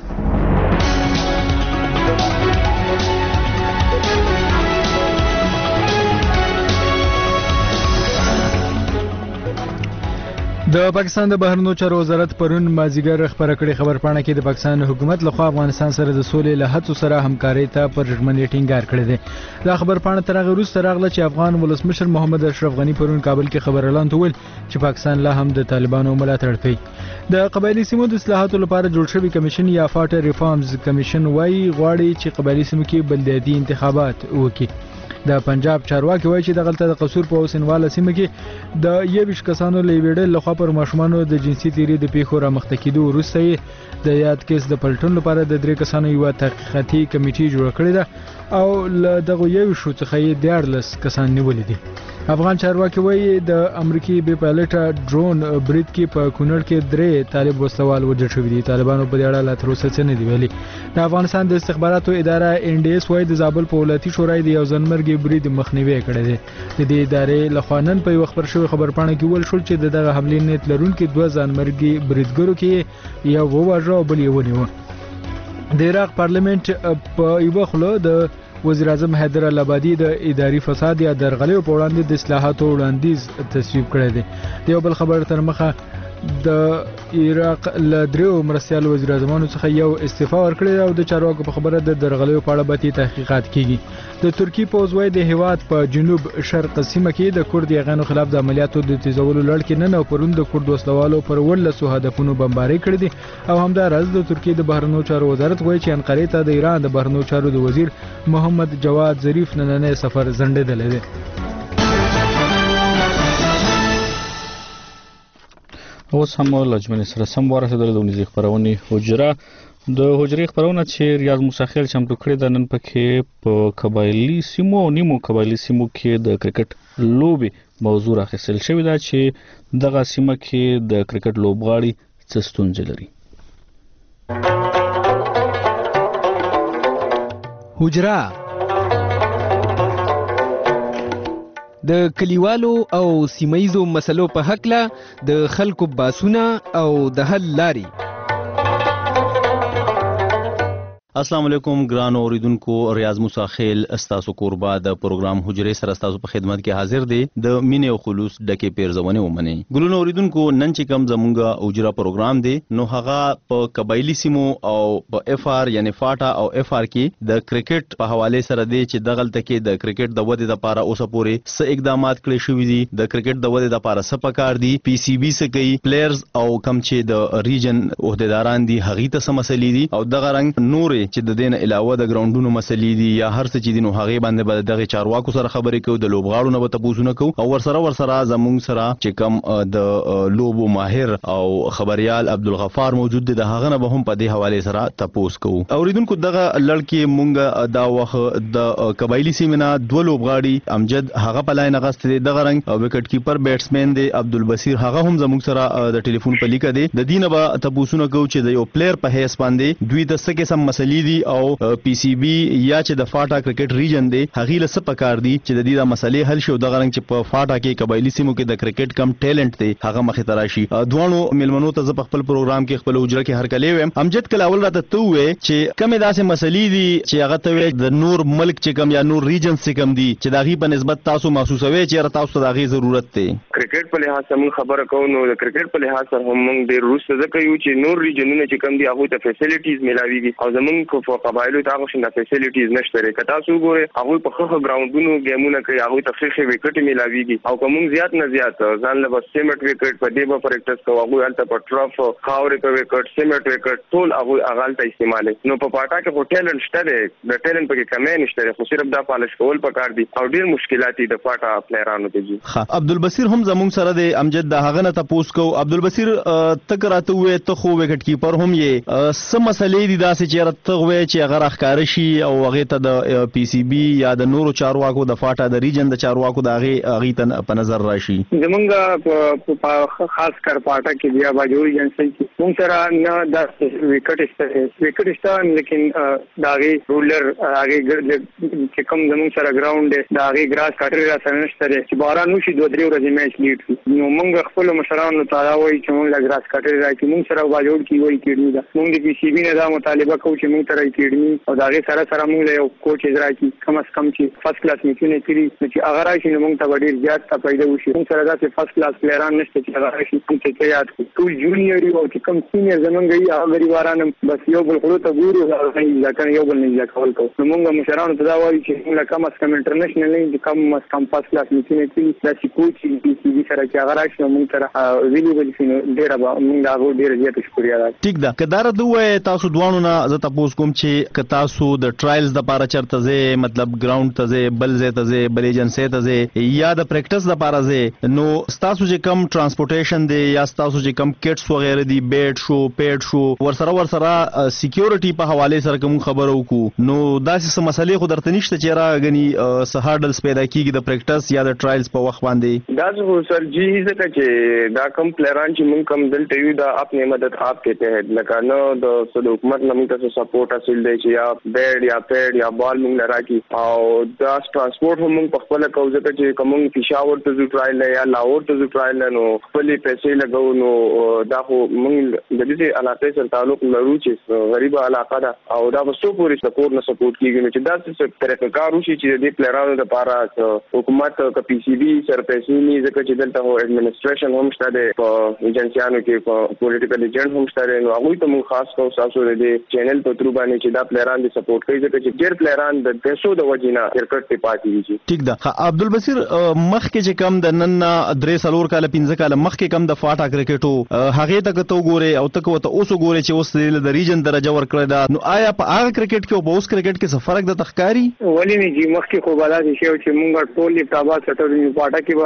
د پاکستان د بهرنیو چارو وزارت پرون مازیګر خبره کړې خبرپاڼه کې د پاکستان حکومت لخوا افغانستان سره د سولې له هڅو سره همکاري ته پر ژمنې ټینګار کړی دی. دا خبرپاڼه تر هغه وروسته راغله چې افغان ولسمشر محمد اشرف غنی پرون کابل کې خبر اعلان وکړ چې پاکستان لا هم د طالبانو ملاتړ کوي. د قبایلی سیمو د اصلاحاتو لپاره جوړ شوی کمیشن یا فاټر ریفارمز کمیشن وايي غواړي چې قبایلی سیمو کې بلدیاتي انتخابات وکړي. د پنجاب چارواکي وایي چې دغلته د قصور په اوسنواله سیمه کې د 21 کسانو له ویډل لخوا پر ماشومانو د جنسي تیری د پیښو رامخته کېدو وروسته د یاد کیس د پلټون لپاره د 3 کسانو یو تحقیقاتي کمیټې جوړ کړې ده او له دغه یو شو څخه یې 14 کسان نیولې دي. افغان چارواکي وایي د امریکای بي پایلټ ډرون برید کې په کونړ کې 3 طالب وسوال وژل شوي دي. طالبانو په دې اړه لا تر اوسه څه نه دی ویلي. د افغانستان د استخباراتو اداره ان ډي اس وایي د زابل په ولایتي شورای د یو ځنمرګي برید مخنیوي کړی دی. د دې ادارې لخوا نن په یو خبر شوی خبرپاڼه کې ویل شو چې دغه حملې نیت لرونکي 2 ځنمرګي بریدګرو کې یو وواژه او بل یې ونیو. د عراق پارلیمنت په یو خلو د وزیر اعظم حیدر العبادي د اداري فساد یا درغلیو په وړاندې د اصلاحاتو وړاندیز تصویب کړی دی. د یو بل خبر تر مخه د عراق له 3 مرستیال وزیر اعظمانو څخه یو استعفا ورکړی او د چارواکو په خبره د درغلیو په اړه به تحقیقات کیږي. د ترکی پوځ وايي د هیواد په جنوب شرق سیمه کې د کورد یغانو خلاف د عملیاتو د تیزولو لړ کې نن او پرون د کورد وسلوالو پر 18 هدفونو بمباري کړې دي او همدارس د ترکی د بهرنیو چارو وزارت وایي چې انقره ته د ایران د بهرنیو چارو د وزیر محمد جواد ظریف نننې سفر ځنډېدلی دی. اوس هم لجمن سره سم ورسېدل د ونیزي خبرونې حجره د حجرې خبرونه چې ریاض موسیخیل چمتو کړی د نن پکې په قبایلی سیمو نیمو قبایلی سیمو کې د کرکټ لوبي موضوع راخیستل شوی دا چې دغه سیمه کې د کرکټ لوبغاړي څه ستونزې لري. حجره د کلیوالو او سیمایزو مسلو په حق له د خلکو باسونه او د حل لاري. السلام علیکم ګران اوریدونکو، ریاض موسی خیل استاسو قربا د پروګرام حجره سره استاسو په خدمت کې حاضر دی. د مینه او خلوص ډکه پیرزونه ومني. ګلونو اوریدونکو، نن چې کم زمونږه اوجره پروګرام دی نو هغه په قبایلی سیمو او په اف ار یعنی فاټا او اف ار کې د کرکټ په حواله سره دی چې دغلت کې د کرکټ د ودې لپاره اوسه پورې څه اقدامات کړی شوی دي، د کرکټ د ودې لپاره څه پکار دي، پی سی بی څه کوي، پلیئرز او کم چې د ریجن عہدیداران دي هغه ته څه مسلې دي او دغه رنګ نور چې د دین علاوه د ګراوندونو مسلې دي یا هر څه چې دینو هغه باندې به دغه چارواکو سره خبرې کوو، د لوبغاړو نه به تاسو کوو او ورسره زموږ سره چې کم د لوبو ماهر او خبريال عبدالغفار موجود دی، د هغه نه به هم په دې حواله سره تاسو کوو. اوریدونکو، دغه لړکی مونږ دا وخت د قبایلی سیمه 2 لوبغاړي امجد هغه په لاین غست دی، دغه رنګ وکټ کیپر بیټسمن دی عبدالبصیر هغه هم زموږ سره د ټلیفون په لیکه دی. د دینه به تاسو کوو چې د یو پلیئر په هیڅ باندې دوی د څه قسم مسلې دي او پی سی بی یا چې د فاټا کرکټ ریجن دی هغه له څه پکار دي چې د دې د مسلې حل شي. دغه رنګ چې په فاټا کې قبایلی سیمو کې د کرکټ کم ټیلنٹ دی هغه مخې ته راشي. دوانو ملمنو ته ز په خپل پروګرام کې خپل اجره کې هر کله ویم. امجد کله اول راته ته وې چې کومه داسې مسلې دي چې هغه ته د نور ملک چې کم یا نور ریجن چې کم دي چې دغه په نسبت تاسو محسوسوي چې تاسو ته دغه ضرورت دی. کرکټ په لحاظ سره خبره کوو نو د کرکټ په لحاظ سره هم موږ ډېر روسته ځکه یو چې نور ریجنونه چې کم دي هغه ته فیسیلیټیز ملاويږي او زموږ زمونږ په قبایلو ته هغه شنه فیسیلیټیز نشته لري. کته تاسو ګوره هغه په خخ ګراوندونو ګیمونه کوي، هغه تفریحي وکټ ملاويږي او کوم زیات نه زیات ځان له سیمټ وکټ په دې به پریکټس کوو، هغه الته په ټرف خاورې په وکټ سیمټ وکټ ټول هغه اغالته استعمالي. نو په پاټا کې هوټل نشته دی، د ټیلنټ په کې کمې نشته دی، خو صرف دا پالش کول پکار دي او ډیر مشکلات دي د پاټا پلیرانو ته. جی عبدالبصیر هم زموږ سره دی. امجد د هغه نه تاسو کو عبدالبصیر تک راته وې ته خو وکټ کیپر هم یې سم مسلې دي داسې چې راته وې چې هغه راخکار شي او هغه ته د پی سی بی یا د نورو چارواکو د فاټا د ریجن د چارواکو د هغه ته په نظر راشي. زمونږ په خاص کر پاټا کې بیا باجوړي جنسي کې مونږ سره نه د وکټ استه لیکن داغي رولر هغه چې کوم زمونږ سره ګراوند دی داغي ګراس کاټر را سره نشته چې باران وشي 2-3 ورځې میچ لیډ نو مونږ خپل مشرانو ته راوي چې مونږ لا ګراس کاټر راکې مونږ سره باجوړ کې وایي کېږي دا مونږ د پی سی بی نه دا مطالبه کوو چې مونږ ترې کېږي او داغي سره مونږ له یو کوچ راکې کم از کم چې فرست کلاس میچونه کړی چې هغه راشي نو مونږ ته ډیر زیات ته پیدا وشي. مونږ سره دا چې فرست کلاس پلیران نشته چې هغه راشي چې یاد ټول جونیور او چې کم سینیر زمونږ یې هغه غریواران بس یو بل خلو ته ګورو ځکه یو بل نه ځکول کوو. نو مونږ مشرانو ته دا وایي چې موږ کم از کم انټرنیشنل نه کم از کم فرست کلاس میچونه کړی دا چې کوچ پی سی بی سره چې هغه راشي مونږ سره ویلیبل شي ډیر به مونږ دا ډیر زیات شکریا ده. ټیک ده کدار دوه تاسو دوانو نه زه تاسو کوم چې ک تاسو د ټرایلز د لپاره چرته زه مطلب ګراوند ته زه بل زه ته زه بل ایجنسی ته زه یا د پریکټس د لپاره زه نو تاسو چې کم ترانسپورټیشن دی یا تاسو چې کم کټس وغیرہ دی بیډ شو پیډ شو ورسره سکیورټي په حواله سره کوم خبرو کو نو داسې سم مسلې خو درته نشته چې راغني سهارډلز پیدا کیږي د پریکټس یا د ټرایلز په وخت باندې. دا زه سر جی ځکه چې دا کم پلیران چې مونږ کم دلته یو دا خپل مدد آپ کے تحت لکه نو د حکومت نه موږ ته سپورټ حاصل دی چې یا بیډ یا پیډ یا بال موږ لراکی او دا ترانسپورت هم موږ په خپل کو ځکه چې کوم پېښور ته ځو ټرایل یا لاهور ته ځو ټرایل نو خپل پیسې لګو نو دا خو موږ د دې علاقې سره تعلق لرو چې غریب علاقه ده او دا وسو پوری سپورټ نه سپورټ کیږي چې دا څه طریقه کار وشي چې د پلیرانو لپاره حکومت کا پی سی بی سره پیسې نه ځکه چې دلته هو ایڈمنسټریشن هم شته په ایجنسیانو کې په پولیټیکل ایجنټ هم شته نو هغه ته موږ خاص کو تاسو د چینل په ترو باندې چې دا پلیران د سپورټ کوي ځکه چې ډېر پلیران د پیسو د وجینا کرکټ ته پاتې دي. ټیک ده عبدالبصیر مخکې چې کم د نن 3 کال 15 کال مخکې کم د فاټا کرکټو هغه ته کته وګوره او ته کوته اوس وګوره چې اوس د ریجن درجه ورکړه ده نو آیا په هغه کرکټ کې او په اوس کرکټ کې څه فرق د تخکاری ولی نه جی مخکې خو بالا شي چې مونږ ټول ابتابات سټو پاټا کې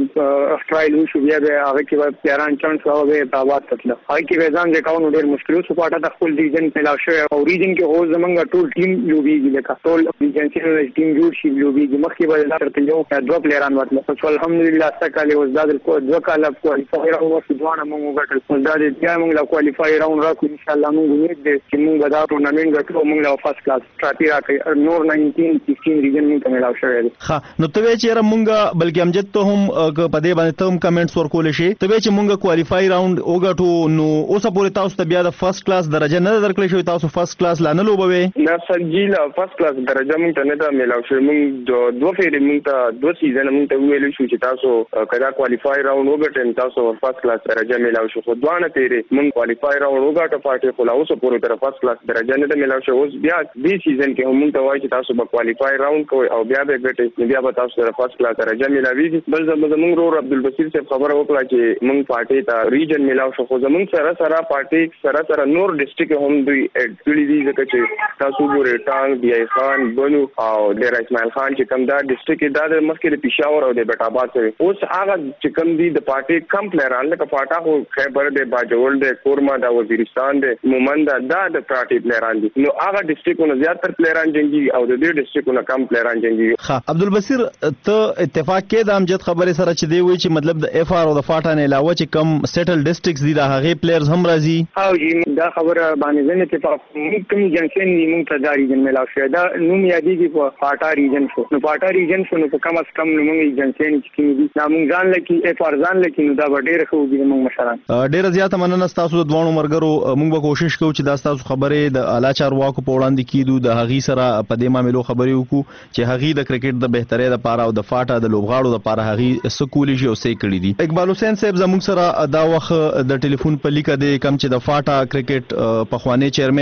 به ټرایل وشو بیا به هغه کې به پلیران چانس او به ابتابات تطله هغه کې به ځان ځکاو ډېر مشکل سو پاټا د خپل ریجن په لاشه او ریجن کې هو زمونږ ټول ټیم لوبيږي لکه ټول ایجنسیونو ټیم جوړ شي لوبيږي مخکې به لار ته یو دوه پلیران ورته خو الحمدلله ستکاله وزداد کو دوه کال کوالیفای راوند وشو دوانه مونږ غټل وزداد بیا مونږ لا کوالیفای راوند راکو ان شاء الله مونږ امید دي چې مونږ دا ټورنمنت غټو مونږ لا فرست کلاس ټراپی راکې نور 19 16 ریجن مونږ ته ملاو شوی دی. ښه نو ته چې مونږ بلکې امجد ته هم په دې باندې ته هم کمنټس ورکول شي ته چې مونږ کوالیفای راوند وګټو نو اوس پورې تاسو ته بیا د فرست کلاس درجه نه درکړې شوی تاسو فرست کلاس لا نه لوبوي نه سجیل فرست کلاس درجه مونږ ته نه دا ملاو شوی مونږ دوه فیری مونږ ته دوه سیزن مونږ ته ویل شو چې تاسو کدا کوالیفای راوند وګټئ تاسو فرست کلاس درجه ملاو شو خو دوه نه تیری مونږ کوالیفای راوند وګټو پاتې خو لا اوس پورې تر فرست کلاس درجه نه ملاو شو اوس بیا دې سیزن کې مونږ ته وایي چې تاسو به کوالیفای راوند کوئ او بیا به ګټئ بیا به تاسو سره فرست کلاس درجه ملاويږي بل زموږ ورور عبدالبصیر صاحب خبره وکړه چې مونږ پارټي ته ریجن ملاو شو خو زموږ سره پارټي سره نور ډیسټریکټ هم دوی اډ دي ځکه چې تاسو ګورئ ټانګ بی آی خان بنو او ډیر اسماعیل خان چې کوم دا ډیسټریکټ دا د مخکې د پېښور او د بیت آباد سره اوس هغه چې کوم دي د پارټي کم پلیران لکه فاټا خو خیبر د باجوړ د کورما د وزیرستان د مومند دا د پارټي پلیران دي نو هغه ډیسټریکټونو زیاتره پلیران جنگي او د دې ډیسټریکټونو کم پلیران جنگي. ښه عبدالبصیر ته اتفاق کې د امجد خبره سره چې دی وی چې مطلب د اف ار او د فاټا نه علاوه چې کم سیټل ډیسټریکټس دي دا هغه پلیئرز هم راځي او جی دا خبره باندې زنه اتفاق موږ کوم جنسین موږ ته دا ریجن ملاو شو دا نوم یادېږي په فاټا ریجن شو نو فاټا ریجن شو نو په کم از کم موږ جنسین چې دي دا موږ ځان لکه اف ار ځان لکه نو دا ډېر خو دي موږ مشران ډېر زیات مننه تاسو د دوانو مرګرو موږ به کوشش کوو چې دا تاسو خبره د اعلی چارواکو په وړاندې کیدو د هغي سره په دې معاملو خبرې وکړو چې هغي د کرکټ د بهترۍ لپاره او د فاټا د لوبغاړو لپاره هغي سکولي شي او سې کړی دي. اقبال حسین صاحب زموږ سره دا وخت د ټلیفون په لیکه د کم چې د فاټا کرکټ په خوانی چیرمن دی دغه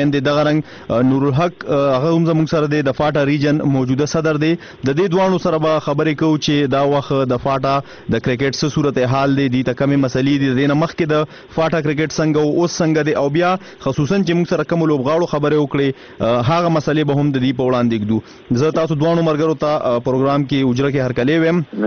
همدارنګ نور الحق هغه هم زموږ سره دی د فاټا ریجن موجوده صدر دی. د دې دوانو سره به خبرې کوو چې دا وخت د فاټا د کرکټ څه صورتحال دی، د کمې مسلې دي، د نه مخکې د فاټا کرکټ څنګه او اوس څنګه دی، او بیا خصوصا چې موږ سره کوم لوبغاړو خبرې وکړي هغه مسلې به هم د دې په وړاندې ږدو. زه تاسو دوانو مرګرو ته پروګرام کې اجره کې هرکلی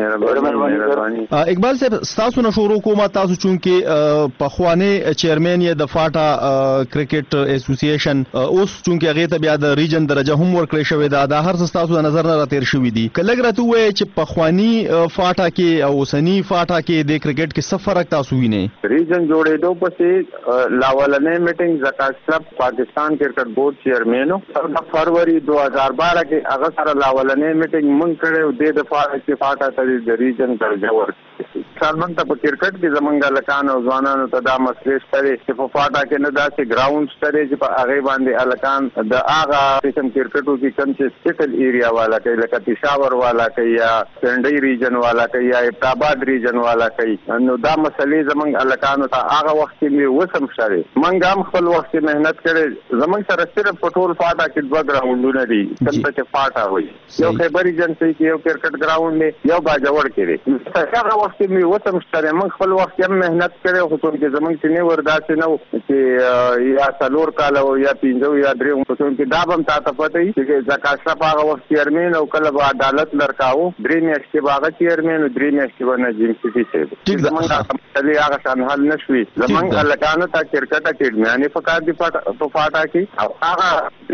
ویم. اقبال صاحب تاسو نه شروع کوم. تاسو چونکې پخوانی چیرمن یې د فاټا کرکټ اسوسییشن اوس چونکې هغه ته بیا د ریجن درجه هم ورکړی شوې ده، دا هر څه تاسو د نظر نه راتیر شوې دي. کله راته وایي چې پخوانی فاټا کې او اوسنی فاټا کې د کرکټ کې څه فرق تاسو وینئ؟ ریجن جوړېدو پسې لاولنې میټینګ زکات کلب پاکستان کرکټ بورډ چیرمن او فروری 2012 کې هغه سره لاولنې میټینګ مونږ کړو د فاټا کې فاټا ته د ریجن درجه ورکړي. سالمن ته په کرکټ کې زمونږ لکان او ځوانانو ته دا مسلې شته چې په فاټا کې نه داسې ګراوند شته چې په هغه باندې الکان د هغه قسم کرکټو کې کوم چې سټل ایریا والا کوي لکه پېښور والا کوي یا سنډي ریجن والا کوي یا ابتاباد ریجن والا کوي، نو دا مسلې زمونږ الکانو ته هغه وخت کې وسم شوي. موږ هم خپل وخت مهنت کړې. زمونږ سره صرف په ټول فاټا کې 2 ګراوندونه دي څنګه چې فاټا وایي، یو خیبر ریجن کې یو کرکټ ګراوند دی، یو باجوړ کې دی. هغه وخت کې وسم شته. موږ خپل وخت هم مهنت کړې، خو څنګه زمونږ چې نه ورداسې نو چې یا څلور کال او یا 5 یا 3 کې دا هم تاسو پته یې چې زکات شپ هغه وخت چیرمن او کله به عدالت لرکاو 3 میاشتې باغ چیرمن او 3 میاشتې باندې جیم سي سي ټیک ده. مسلې هغه شان حل نشوي. زمونږ الکانو ته کرکټ اکیډمي فقط دی په فاټا کې او هغه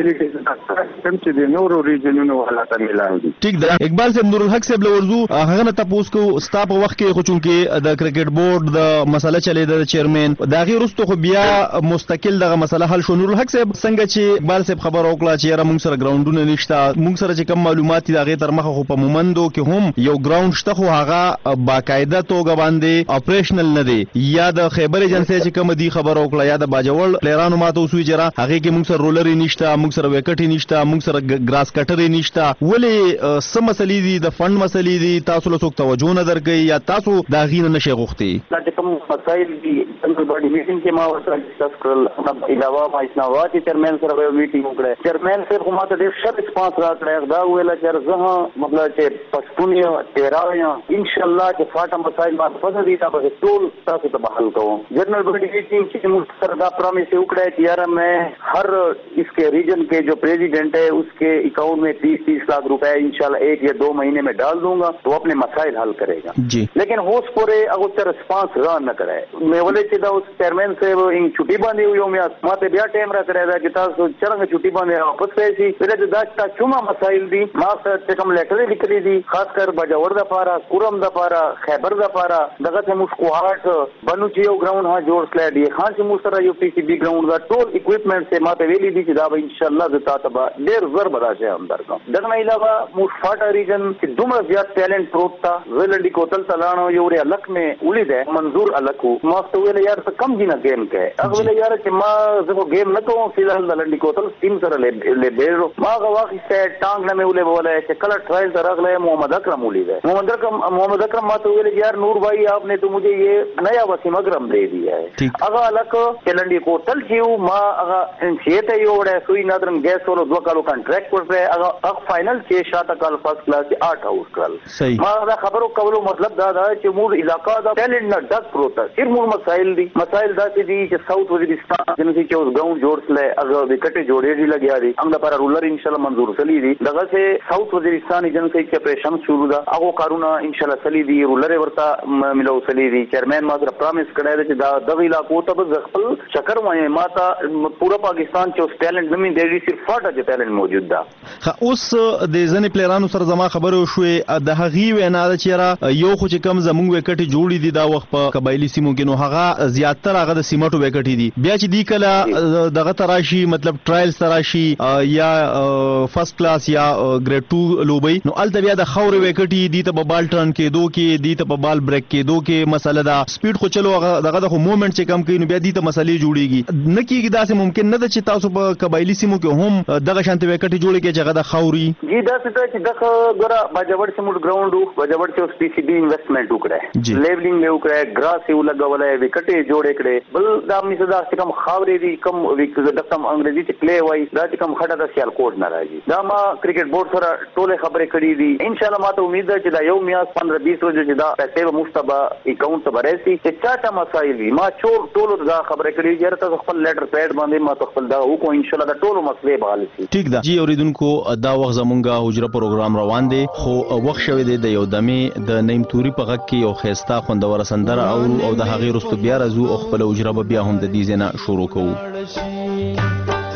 چې د نورو ریجنونو حالات ملایو دي. ټیک ده. اقبال صاحب نور الحق صاحب لورزو هغه نه تاسو کو ستا په وخت کې خو چونکې د کرکټ بورډ د مسله چلے د چیرمن دا غیر رستو خو بیا مستقل دغه مسله حل شو. نور الحق صاحب څنګه چې اقبال صاحب خبر وکړه چې یاره موږ سره ګراوندونه نشته، موږ سره چې کوم معلومات دي هغه تر مخه خو په مومندو کې هم یو ګراوند شته خو هغه باقاعده توګه باندې اپریشنل نه دی، یا د خیبر ایجنسی چې کوم دی خبر وکړه یا د باجوړ پلیرانو ماته وسوي جره هغه کې موږ سره رولر نشته، موږ سره وکټ نشته، موږ سره ګراس کټر نشته. ولې سم مسلې دي د فند مسلې دي تاسو له څوک توجه نه درګي یا تاسو دا غینه نشي غوښتي؟ دا کوم مسائل دي د باډي میټینګ کې ما ورته ډسکس کړل. علاوه ما اسناد چیرمن سره میټینګ وکړه. چیرمن سره کومه ته ډېر ښه ریسپانس راکړی. دا ویل چې زه مطلب چې پښتون یم تیرا یم ان شاء الله چې فاټا مسائل ما پته دي تاسو ټول تاسو ته حل کوم. جنرل باډي میټینګ کې موږ سره دا پرومس وکړه چې یار मैं हर इसके रीजन के जो प्रेसिडेंट है उसके अकाउंट में 30-30 लाख रुपए इंशाल्लाह 1 या 2 महीने में डाल दूंगा तो अपने मसाइल हल करेगा जी. लेकिन होश पूरे अगर रिस्पांस रन न करे मैं बोले सीधा उस चेयरमैन से इन छुट्टी बांधी हुई मैं माते बिया टाइम रख रहा कि तासो चरंग छुट्टी बांधे वापस पैसी फिर जो दास्ता चुमा मसाइल दी मां से कम लेटर लिख ली दी खासकर बाजावर दा पारा कुरम दा पारा खैबर दा पारा दगा से मुस्को हाट बनू चाहिए ग्राउंड हां जोड़ स्लैड ये खान से मुसरा यूपीसीबी ग्राउंड दा टोल इक्विपमेंट से माते वेली दी कि दा इंशाल्लाह जता तबा देर जर बदा से अंदर का दगना इलावा मुफाटा रीजन कि दुमरा ज्यादा टैलेंट प्रोट था वेलडी कोतल तलानो योरे अलग में उलिद है मंजूर अलग को मस्त वेले यार से कम जीना गेम के अब वेले यार कि मां देखो गेम न तो फिलहाल लंडी कोतल टीम सर ले बेरो मां का वाकई से टांग न में उले बोले कि कलर ट्रायल तरह ले मोहम्मद अकरम उलिद है मोहम्मद अकरम मा तो वेले यार नूर भाई आपने तो मुझे ये नया वसीम अकरम दे दिया है अगर अलग के लंडी कोतल जीव मां अगर इनसेत है योड़े सुई नदरन गैस वालों 2 कालो कॉन्ट्रैक्ट पर पे अगर फाइनल 6 शाता कल फर्स्ट क्लास 8 हाउस कल सही मां खबरों कबलो मतलब दादा कि मूल इलाका दा टैलेंट न डक प्रोता सिर मूल मसाइल दा दी कि साउथ वजीरिस्तान जिनसे कि उस गांव जोड़ ले अगर विकटे जोड़े दी लग यारी अंगला पर रूलर इंशाल्लाह मंजूर सली दी दगा से साउथ वजीरिस्तान एजेंसी के ऑपरेशन शुरू दा अगो कारूना इंशाल्लाह सली दी रूलर वर्ता मिलो सली दी चेयरमैन मात्र प्रॉमिस करे थे दा दगीला को तब जखल शकर में माता पूरा पाकिस्तान के उस टैलेंट में देरी सिर्फ फाटा जो टैलेंट मौजूद दा اوس د ځنې پلیرانو سره زما خبرو شوې د هغې وینا ده چې یاره یو خو چې کوم زموږ وکټې جوړې دي دا وخت په قبایلي سیمو کې نو هغه زیاتره هغه د سیمټو وکټې دي بیا چې دی کله دغه ته راشي مطلب ټرایلز ته راشي یا فرست کلاس یا ګریډ 2 لوبي نو هلته بیا د خاورې وکټې دي ته په بال ټرن کېدو کې دي ته په بال بریک کېدو کې مسله ده سپیډ خو چلو دغه خو مومنټ چې کم کوي نو بیا دي ته مسلې جوړېږي نه کېږي داسې ممکن نه ده چې تاسو په قبایلي سیمو کې هم دغه شانتې وکټې جوړې کې چې هغه د خاوري जी दस कि दख गोरा बाजावड़ से मुड़ ग्राउंड बाजावड़ से उस पीसीबी इन्वेस्टमेंट उकड़े کړه لیبلینګ مې وکړه ګراس یې ولګولای وکټې جوړې کړې بل دا مې صدا چې کوم خاورې دي کوم د کوم انګریزي چې کلی وای دا چې کوم خټه د سیال کوټ نه راځي دا ما کرکټ بورډ سره ټوله خبرې کړې دي ان شاء الله ما ته امید ده چې دا یو میاس 15-20 ورځې چې دا پیسې به مفتبه اکاونټ ته برسي چې چاته مسایل وي ما ټولو دا خبرې کړې چې تاسو خپل لیټر پیډ باندې ما خپل دا وکړو ان شاء الله دا ټولو مسلې به حل شي ٹھیک ده جی اوریدونکو دا وخت زمونږه حجره پروګرام روان دی خو وخت شوی دی د یو دمه د نیم توري په غږ کې یو خيستا خوندور سندره او د هغې رستو بیا راځو او خپل حجره به بیا هم د دې ځنه شروع کوو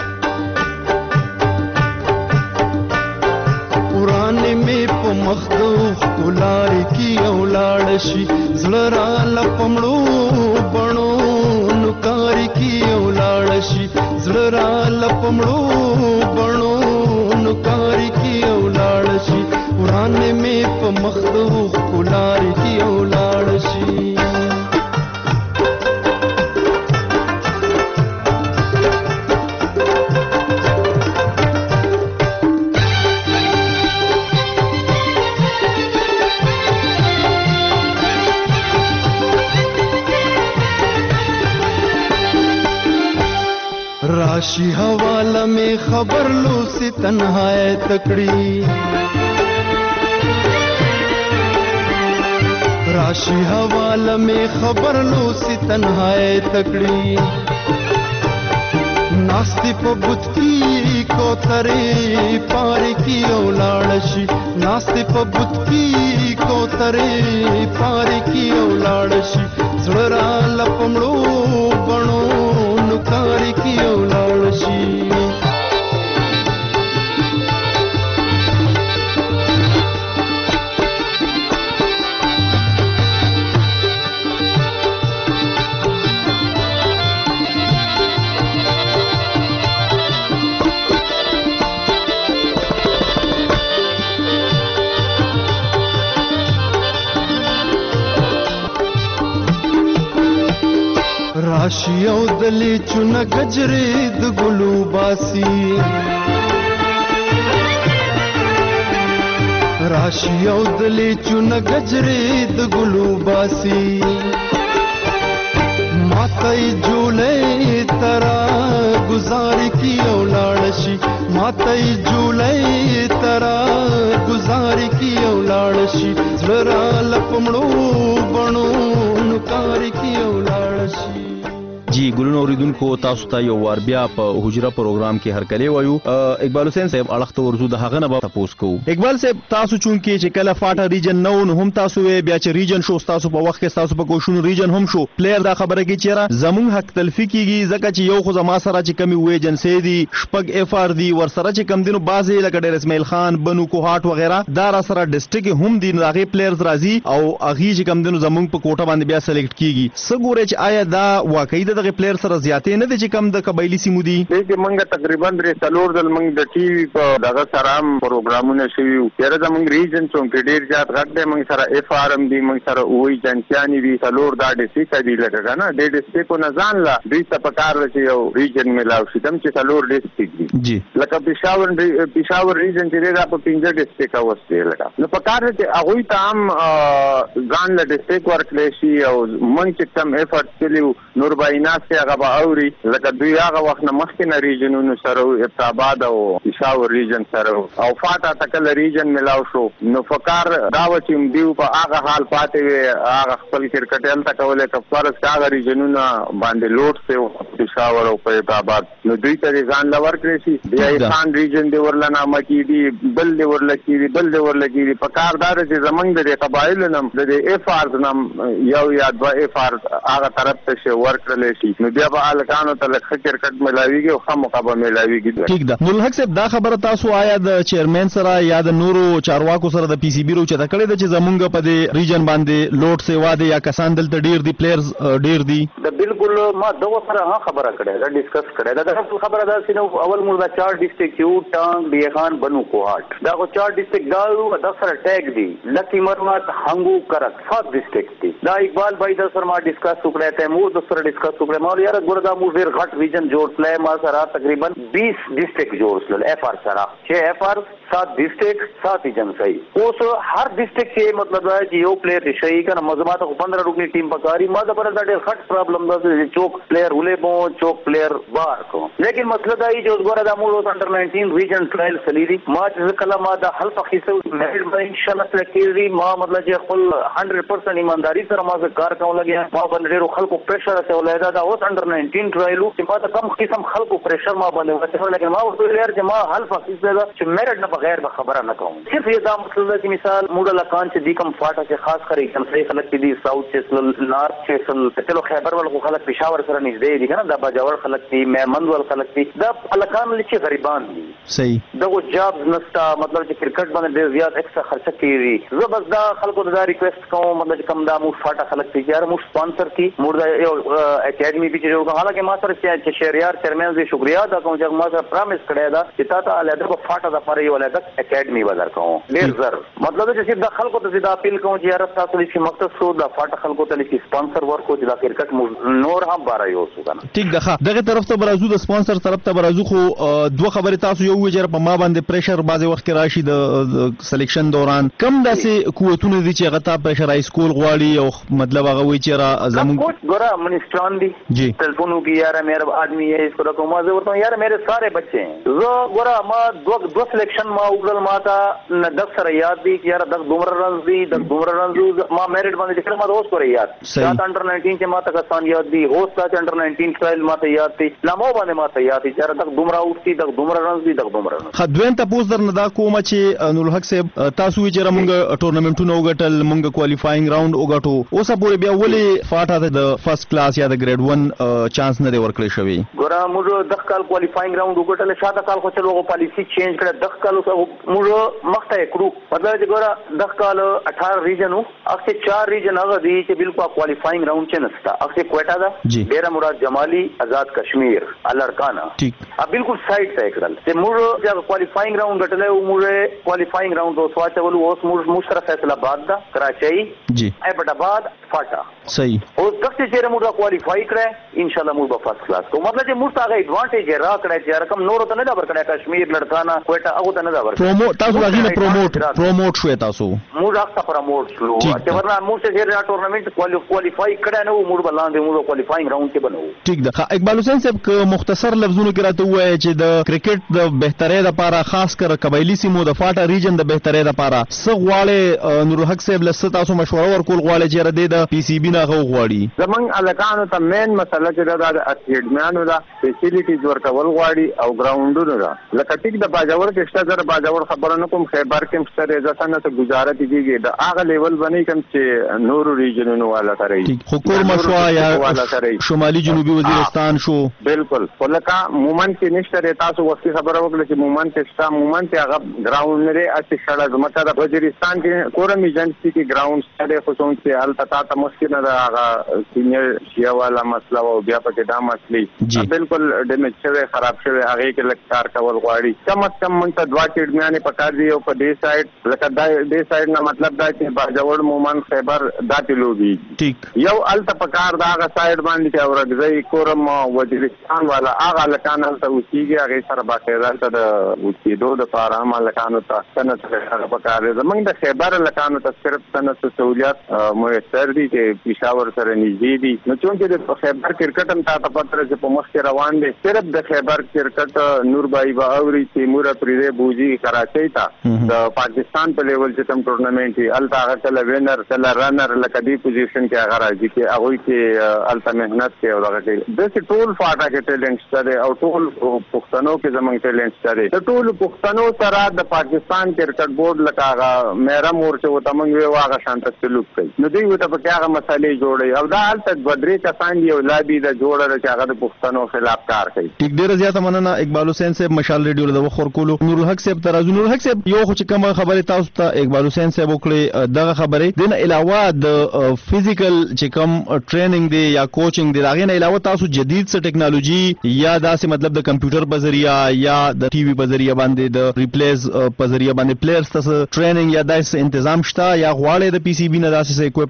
قرآن میں په مخدوخ ولار کی اولاد شي زړه را لپمړو بڼو نکار کی اولاد شي زړه را لپمړو بڼو نکار کی اولاد شي قرآن میں په مخدوخ ولار کی اولاد شي راشی حوالہ میں خبر لو سے تنہائے تکڑی راشی حوالہ میں خبر لو سے تنہائے تکڑی ناستی پا بت کی کو ترے پار کی اولاد شی ناستی پا بت کی کو ترے پار کی اولاد شی زړه را لپمړو بڼو نکار کی اولاد شي راشی او دلی چون گجری د ګلو باسی راشی او دلی چون گجری د ګلو باسی ماتای جولې ترا گزار کی اولاد شي ماتای جولې ترا گزار کی اولاد شي زړه لپمړو بڼو نکار کی اولاد شي جی ګلونو اوریدونکو تاسو ته یو وار بیا په حجره پروګرام کې هرکلی وایو اقبال حسین صاحب اړخته ورزو د هغه نه به تاسو کوو اقبال صاحب تاسو چونکې چې کله فاټا ریجن نو هم تاسو بیا چې ریجن شو تاسو په وخت کې تاسو په کوشونو ریجن هم شو پلیئر دا خبره کې چیرې زمون حق تلفی کیږي ځکه چې یو خو زما سره چې کمی وې جنسي دي شپږ اف ار دي ور سره چې کم دینو بازي لکه ډیر اسماعیل خان بنو کوهات وغیرہ دا را سره ډیسټریکټ هم دي هغه پلیئرز راځي او هغه چې کم دینو زمون په کوټه باندې بیا سلیکټ کیږي سګورې چې آیا دا واقعي دغه پلیئر سره زیاتې نه دي چې کم د قبایلی سیمو دي چې موږ تقریبا درې څلور ځل موږ د ټي وي په دغه سره پروګرامونه شوي یاره زموږ ریجن څومره ډیر زیات غټ دی موږ سره اف ار ام دي موږ سره وې جنسياني دي څلور دا ډیسټریکټ دي لکه نه د ډیسټریکټ نه ځان لا دوی ته پکار چې یو ریجن ملاو شي تم چې څلور ډیسټریکټ دي جی لکه پېښور ریجن چې دا په 15 ډیسټریکټ اوسه لکه نو پکار چې هغه ته هم ځان له ډیسټریکټ ورکړي شي او موږ چې کم افورت کړو نور بایناس هغه به اوري لکه دوی هغه وخت نه مخکې نه ریجنونو سره ابتاباد او پېښور ریجن سره او فاټا تکل ریجن ملاو شو نو فکر دا و چې دیو په هغه حال پاتې وي هغه خپل کرکټ هل تکولې کفارس هغه ریجنونو باندې لوټ سه پېښور او په ابتاباد نو دوی ته ځان لور کړی شي بیا خان ریجن دی ورلنه مکی دی بل دی ورلکی دی بل دی ورلکی دی په کاردار چې زمنګ د قبایل نم د اف ار نم یو یا دوا اف ار هغه طرف ته شي ورکړل شي نو بیا به الکانو ته لکه کرکټ ملاویږي او خامو قبه ملاویږي ٹھیک ده نو الحق صاحب دا خبره تاسو آیا د چیرمن سره یا د نورو چارواکو سره د پی سی بی رو چې تکړه د چې زمونږ په دې ریجن باندې لوټ سیوا دی یا کسان دلته ډیر دی پلیئرز ډیر دی د بالکل ما دغه سره خبره کړې دا ډیسکس کړې دا خبره دا چې اول موږ دا 4 ډیسټریکټ یو ټانګ دی خان بنو کوهات دا کو 4 ډیسټریکټ دا د سره ټیګ دی لکی مرمت هنګو کرک 7 ډیسټریکټ دی دا اقبال بھائی د سره ما ډیسکس وکړې ته مور د سره ډیسکس وکړې ما یاره ګوردا مو ډیر غټ ریجن جوړ کړل ما سره تقریبا 20 ډیسټریکټ جوړ کړل اف آر سره 6 اف آر 7 ډیسټریکټ 7 ایجنسی اوس هر ډیسټریکټ کې مطلب دا چې یو پلیئر شي کنه مزمات 15 رکن ټیم پکاري ما دا پر دا ډیر غټ پرابلم دا چې چوک پلیئر ولې بو چوک پلیئر بار کو لیکن مسله دا چې اوس ګوره دا موږ انډر 19 ریجن ټرایل سلیری ما چې کله ما دا حل فخیسو میرټ باندې ان شاء الله سلیکټي ما مطلب چې خپل 100% ایمانداری سره ما کار کوم لګیا ما باندې ډیرو خلکو پریشر ته ولایدا دا اوس انډر 19 ټرایلو چې ما ته کم قسم خلکو پریشر ما باندې وته لیکن ما ورته لري چې ما حل فخیسو دا چې میرټ نه بغیر به خبره نه کوم صرف دا مطلب چې مثال موږ لکان چې دی کم فاټه چې خاص کر ایکم صحیح خلک دي ساوث چې نارث چې چلو خیبر ولکو خلک پېښور سره نږدې دي کنه دا باجوړ خلک دي میمند ول خلک دي دا الکان لچې غریبان دي صحیح دغه جاب نستا مطلب چې کرکټ باندې ډیر زیات اکثر خرچه کیږي زه بس دا خلکو دا ریکوست کوم مطلب کم دا مو فاټه خلک دي یار مو سپانسر کی موږ دا یو اکیډمي به جوړو حالکه ما سره چې شهريار چیرمن دې شکریا دا کوم چې ما سره پرامیس کړی دا چې تا ته علیحده په فاټه د پاره یو علیحده اکیډمي وزر کوم ډیر زر مطلب چې د خلکو ته دا اپیل کوم چې یار تاسو لې مقصد سو دا فاټه خلکو ته لې سپانسر ورکو چې دا کرکټ نور هم بارا یو سو کنه ټیک ده دغه طرف ته برازو د سپانسر طرف ته برازو خو دوه خبرې تاسو یو وجر په ما باندې پریشر بازي وخت کې راشي د سلیکشن دوران کم داسې قوتونه دي چې غتا پریشرایز کول غواړي او مطلب هغه وی چې را زمون کوچ ګورا منسټران دي جی ټلیفونو کې یار میرا آدمی ہے اس کو رکھو ما زه ورته یار میرے سارے بچے ہیں زه ګورا ما دو سلیکشن ما وګل ما تا 10 سره یاد دي چې یار 10 دومره رنز دي 10 دومره رنز ما میرټ باندې چې ما اوس پورې یاد سات انډر 19 چې ما ته کسان یاد دي هوس تا انډر 19 ټرایل ما ته یاد دي لامو باندې ما ته یاد دي چې یار 10 دومره اوس دي 10 دومره رنز دي 10 دومره رنز خدوین تاسو درنه دا کوم چې نور الحق صاحب تاسو چې موږ ټورنمنټونه وګټل موږ کوالیفاینګ راوند وګټو اوس پورې بیا ولې فاټه د فرست کلاس یا د ګریډ 1 چانس نه دی ورکړی شوی ګورا موږ د کال کوالیفاینګ راوند وګټل شاته کال خو چلو پالیسی چینج کړه د کال موږ مخته کړو مطلب چې ګورا د کال 18 ریجنو اخته 4 ریجن هغه دي چې بالکل کوالیفاینګ راوند چې نستا اخته کوټا دا ډیر مراد جمالی آزاد کشمیر الارکانا ټیک بالکل سایډ ته کړل چې موږ چې کوالیفاینګ راوند غټلې موږ کوالیفاینګ راوند اوس واچول اوس موږ سره فیصله آباد دا کراچۍ جی ایبټ آباد فاټا صحیح اوس دغه چې موږ کوالیفای کړه ان شاء الله موږ په فرست کلاس کو مطلب چې موږ ته هغه ایڈوانټیج را کړی چې رقم نور ته نه دا ورکړی کشمیر لړکانا کوټا هغه ته نه دا ورکړی پروموټ تاسو غوښنه پروموټ شوي تاسو موږ هغه پروموټ شلو چې ورنه موږ چې ټورنمنت کوالیفای کړه نو موږ بلاندې موږ کوالیفاینګ راوند کې بنو ټیک ده اقبال حسین صاحب مختصر لفظونو کې راته وایي چې د کرکټ د بهترۍ لپاره خاص کر قبایلی سیمو د فاټا ریجن د بهترۍ لپاره څه غواړي نور الحق صاحب لسه تاسو مشوره ورکول غواړي چې ردی د پی سی بی نه غواړي زمنګ الکانو ته مین مسله چې د اکیډمیانو دا فیسیلیټیز ورکول غواړي او ګراوندونو دا لکه ټیک د باجوړ کې شته زره باجوړ خبره نه کوم خیبر کې مستر ځنه ته گزارت کیږي د هغه لیول باندې کوم چې نورو ریجنونو والا کوي حکومت مشوا یا شمالي جنوبي وزیرستان شو بالکل ولکه مومنت کې نشته تاسو وختي خبره وکړه چې مومنت شته مومنت هغه ګراوند لري اته شړه زمکه د وزیرستان کې کورم ایجنسی کې ګراوند سره خو څون چې حالت تا مشکل نه هغه سینیئر شیا والا مسله او بیا پکې دا مسلې بالکل ډیمیج شوی خراب شوی هغه کې لکار کول غواړي کم از کم مونږ ته دوا چډمیانه پکار دی او په دې سایډ لکه دې سایډ نه مطلب دا چې باجوړ مومن خیبر داتې لوبي ټیک یو الته پکار دا هغه سایډ باندې چې اورګزي کورم وزیرستان والا هغه لکان ته وسیږي هغه سره باقاعده ته د وسیدو د لپاره مالکانو ته سند سره پکار دی زمونږ د خیبر لکانو ته صرف سند سہولیات میسر دي چې پېښور سره نږدې دي نو چې د خیبر کرکټ هم تاسو پته چې په مخ کې روان دي صرف د خیبر کرکټ نور بای باوري تیمور پریده بوجي کراچۍ ته د پاکستان په لیول چې تم ټورنمنت دی الته هغه کله وینر کله رنر لکه دی پوزیشن کې هغه راځي چې هغه کې الته مهنت کوي او هغه کې د ټول فاټا کې ټیلنټ شته او ټول پښتنو کې زمونږ ټیلنټ شته د ټول پښتنو سره د پاکستان کرکټ بورډ لکه هغه میرا مورچه وته موږ یو هغه شانت سلوک کوي نو دوی وته په هغه مسالې جوړي او دا الته بدري کسان دی او لابي د جوړه چې هغه د پښتنو خلاف کار کوي ټیک ډیر زیاته مننه اقبال حسین صاحب مشال ریډیو د وخور کولو نور الحق صاحب ترازو نور الحق صاحب یو خو چې کوم خبره تاسو ته اقبال حسین صاحب وکړي دغه خبره دین علاوه د فزیکل چې کوم ټریننګ دی یا کوچینګ دی دغه نه علاوه تاسو جدید څه ټیکنالوژي یا داسې مطلب د کمپیوټر په ذریعہ یا د ټي وي په ذریعہ باندې د ریپلیس په ذریعہ باندې پلیئرز ته ټریننګ یا داسې تنظیم شته یا غواړي د پی سی بی نه داسې اکوئپمنٹ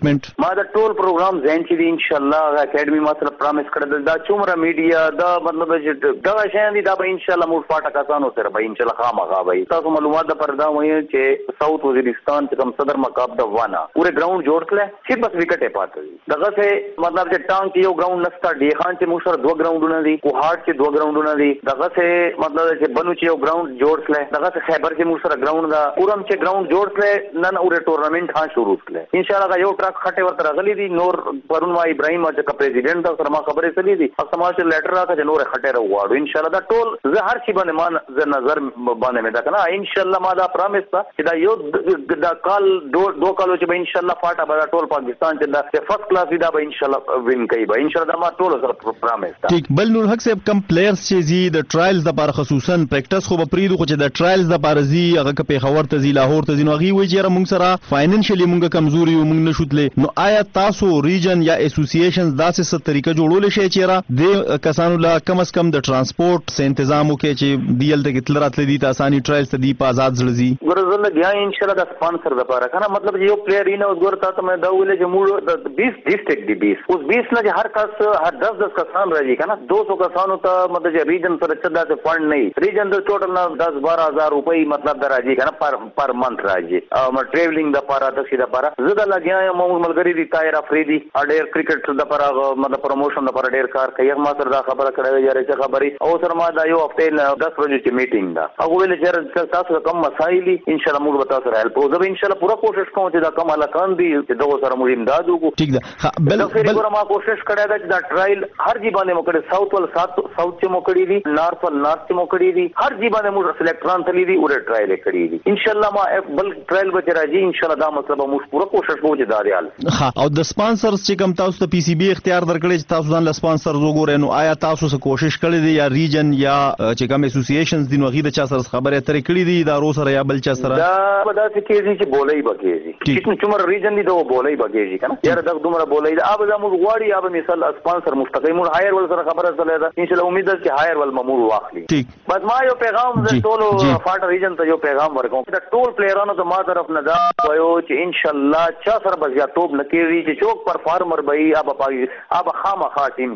ما دا ټول پروګرام زین چې دی ان شاء الله اکیډمي ما سره پرامیس کړل دا چومره میډیا دا مطلب چې دا شین دي دا به ان شاء الله موږ پاټه کسانو سره به ان شاء الله خامخا وي تاسو معلومات د پردا وایي چې ساوث وزیرستان چې کوم صدر مقاب د وانا پورے گراوند جوړ کړل چې بس وکټه پاتې دغه څه مطلب چې ټانک کې یو گراوند نستا ډی خان چې موږ سره دوه گراوندونه دي کوهاټ چې دوه گراوندونه دي دغه څه مطلب چې بنو چې یو گراوند جوړ کړل دغه څه خیبر چې موږ سره گراوند دا پورم چې گراوند جوړ کړل نن اورې ټورنمنت ها شروع کړل ان شاء الله یو ټرک خټه ورته راغلي دي نور پرون ما ابراهيم چې پریزیډنټ دا سره ما خبرې سړي دي او سماج لیټر راځي چې نور خټه راوړو ان شاء الله دا ټول زه هر شي باندې ما ز نظر باندې مې دا کنه ان شاء الله ما دا پرامیس تا چې دا یو دا کال دو کالو چې به ان شاء الله فاټه به ټول پاکستان چې دا فرست کلاس دا به ان شاء الله وین کوي به ان شاء الله دا ما ټول سره پرامیس تا ټیک بل نور حق صاحب کم پلیئرز چې زی د ټرایلز لپاره خصوصا پریکټس خو به پریدو خو چې د ټرایلز لپاره زی هغه کې پیښور ته زی لاهور ته زی نو هغه وی چې موږ سره فاینانشلی موږ کمزوري او موږ نشوتلې نو آیا تاسو ریجن یا اسوسییشنز داسې څه طریقه جوړول شي چې را د کسانو لا کم از کم د ترانسپورت سه تنظیم وکړي چې دیل ته کتل راتلې دي تاسانی ټرایلز ته دی په آزاد ځړزي ورزله بیا ان شاء الله د سپانسر لپاره کنه مطلب یو پلیئر اینه ورته ته مې دا ویل چې موږ د 20 ډیسټریکټ دی 20 اوس 20 نه هر کس هر 10 کسان راځي کنه 200 کسانو ته مطلب چې ریجن سره چدا څه فند نه ریجن د ټوټل نه 10-12,000 روپۍ مطلب راځي کنه پر منث راځي او ټریولینګ د لپاره د سیده لپاره زړه لګیا یم موږ ملګری دي تایر افریدي اډیر کرکټ د لپاره مطلب پروموشن لپاره ډیر کار کوي ما سره دا خبره کړې یاره چې خبري او سره ما دا یو هفته 10 ورځې چې میټینګ دا هغه ویل چې تاسو کوم مسایل ان شاء الله موږ به تاسو سره هیلپ وکړو ان شاء الله پوره کوشش کوم چې دا کوم الکان دي چې دغه سره موږ امداد وکړو ټیک ده بل ما کوشش کړی دا چې دا ټرایل هر جی باندې موکړي ساوث چې موکړي دي نارث چې موکړي دي هر جی باندې موږ سلیکټران تللی دي او ټرایل کړی دي ان شاء الله ما بل ټرایل به راځي ان شاء الله دا مطلب موږ پوره کوشش کوو چې دا ریال او د سپانسرز چې کوم تاسو ته پی سی بی اختیار درکړي چې تاسو ځان له سپانسر وګورئ نو آیا تاسو څه کوشش کړی دی یا ریجن یا چې کوم اسوسییشنز دي نو غي د چا سره خبره ترې کړې دي دا رو سره یا بل چا سره دا په داسې کې دي چې بولای بکیږي چې څومره ریجن دي دا بولای بکیږي کنه یاره دا دومره بولای دا به موږ غواړي یا به مثال سپانسر مستقیم هایر ول سره خبره سره ده ان شاء الله امید ده چې هایر ول مامور واخلي ټیک بس ما یو پیغام زه ټول فاټ ریجن ته یو پیغام ورکوم دا ټول پلیئرانو ته ما طرف نه دا وایو چې ان شاء الله چا سره بس یا توپ نکوي چې چوک پرفارمر به اب اب خامخا ټیم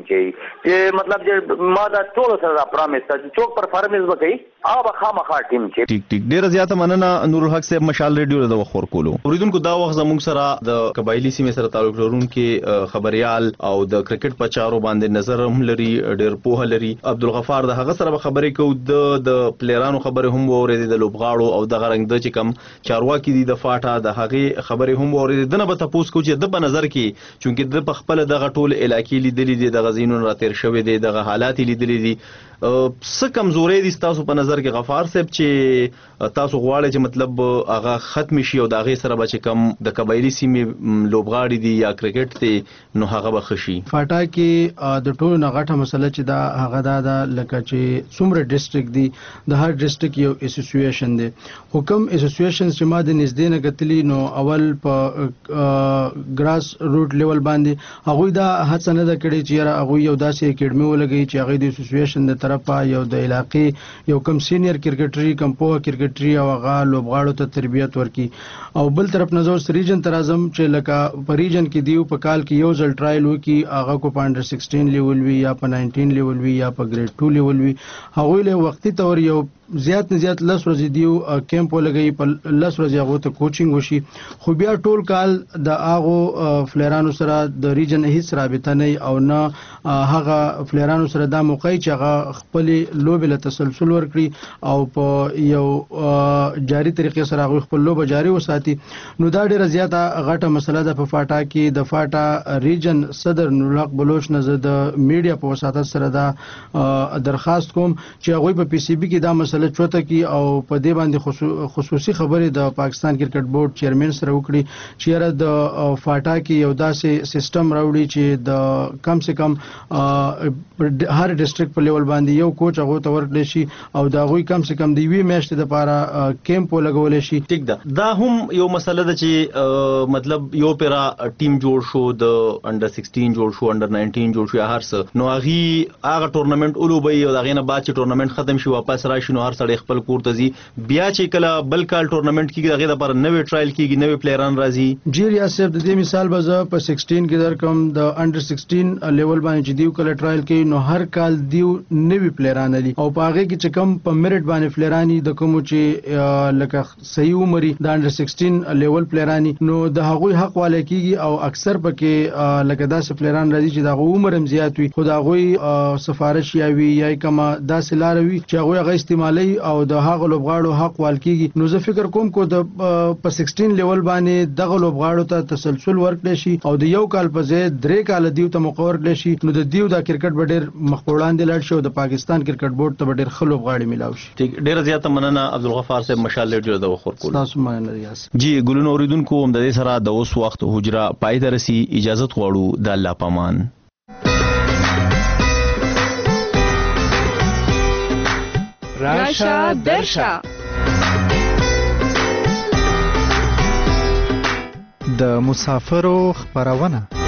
چې مطلب چې ما دا ټول سره پرامیس چې چوک پرفارمنس وکړي اب خامخا ټیم چې ټیک ډیر زیاته مننه نور الحق صاحب مشال ریډیو د وخور کولو اوریدونکو دا وخت زموږ سره د قبایلی سیمې سره تعلق لرونکي خبريال او د کرکټ په چارو باندې نظر هم لري ډیر په لري عبدالغفار د هغه سره خبرې کو د پلیرانو خبره هم اورېدې د لوبغاړو او د غرنګ د چې کم چارواکي دي د فاټا د هغه خبره هم اورېدې دنه به تاسو کو چې د په نظر کې چونکه د خپل د غټول علاقې لیدلې دي د غزینونو راتیر شوې دي د حالات لیدلې دي څه کمزوري دي تاسو په نظر کې غفار صاحب چې تاسو غواړئ چې مطلب هغه ختم شي او د هغه سره به کم د قبایلی سیمې لوبغاړي دي یا کرکټ ته نو هغه به خشي فاټا کې د ټولو نغټه مسله چې دا هغه دا لکه چې څومره ډیسټریکټ دي د هر ډیسټریکټ یو اسوسییشن دی حکم اسوسییشن چې ما د نږدې نه غتلی نو اول په ګراس روټ لیول باندې هغه دا هڅه نه کړې چې هغه یو داسې اکیډمي ولګي چې هغه د اسوسییشن د طرفه یو د علاقې یو کم سینیئر کرکټري کم پوه کرکټري او هغه لوبغاړو ته تربیت ورکي او بل طرف نه زو ریجن تر اعظم چې لکه په ریجن کې دیو په کال کې یو ځل ټرایل وکي هغه کو په انډر 16 لیول وی یا په 19 لیول وی یا په ګریډ 2 لیول وی هغه له وختي تور یو زیات نه زیات لس ورځې دیو کیمپ ولګي په لس ورځې هغه ته کوچینګ وشي خو بیا ټول کال د هغه فلیرانو سره د ریجن هیڅ رابطه نه او نه هغه فلیرانو سره د موقع چې هغه خپل لوب له تسلسل ورکړي او په یو جاری طریقې سره هغه خپل لوب جاری وساتي نو دا ډیره زیاته غټه مسله ده په فاټا کې د فاټا ریجن صدر نورحق بلوچ نه د میډیا په وساتت سره دا درخواست کوم چې هغه په پی سی بی کې دا مسله چوته کی او په دې باندې خصوصي خبرې د پاکستان کرکټ بورډ چیرمن سره وکړي چې د فاټا کې یو داسې سیستم راوړي چې د کم سے کم هر ډیسټریکټ په لیول باندې یو کوچ هغه ته ورکړي شي او دا غوي کم سے کم د وی میاشتې لپاره کیمپ ولګول شي ټیک ده دا هم یو مسله ده چې مطلب یو پیرا ټیم جوړ شو د انډر 16 جوړ شو انډر 19 جوړ شو هر څه نو هغه ټورنمنت اولوبي او دغه نه بعد چې ټورنمنت ختم شي واپس راشي نو هر سړی خپل کور ته ځي بیا چې کله بل کال ټورنمنت کیږي دغه لپاره نوې ټرایل کیږي نوې پلیران راځي جی ریاست د دې مثال به زه په 16 کې درکم د انډر 16 لیول باندې چې دیو کله ټرایل کوي نو هر کال دیو نوی پلیران دي او په هغه کې چې کم په میرټ باندې پلیرانی د کوم چې لکه صحیح عمرې د انډر 16 لیول پلیرانی نو د هغوی حق والے کیږي او اکثر پکې لکه داسې پلیران راځي چې د عمر هم زیات وي خو د هغوی سفارش یاوي یا کما داسې لار وي چې هغوی هغه استعمالي او د هغه لوبغاړو حق وال کیږي نو زه فکر کوم کو د په 16 لیول باندې دغه لوبغاړو ته تسلسل ورکړي شي او د یو کال په ځای 3 کال دیو ته مقرر کړي شي نو د دیو د کرکټ بډیر مخوړان دي لاړ شي او د پاکستان کرکټ بورډ ته بډیر خلوب غاړي ملاوي شي ټیک ډیر زیاته مننه عبدالغفار صاحب مشال ریډیو د وخور کول تاسو مننه ریاض جی ګلونو اوریدونکو هم د دې سره د اوس وخت حجره پای ته رسی اجازه غواړو د الله پامان راشا درشا د مسافرو خبرونه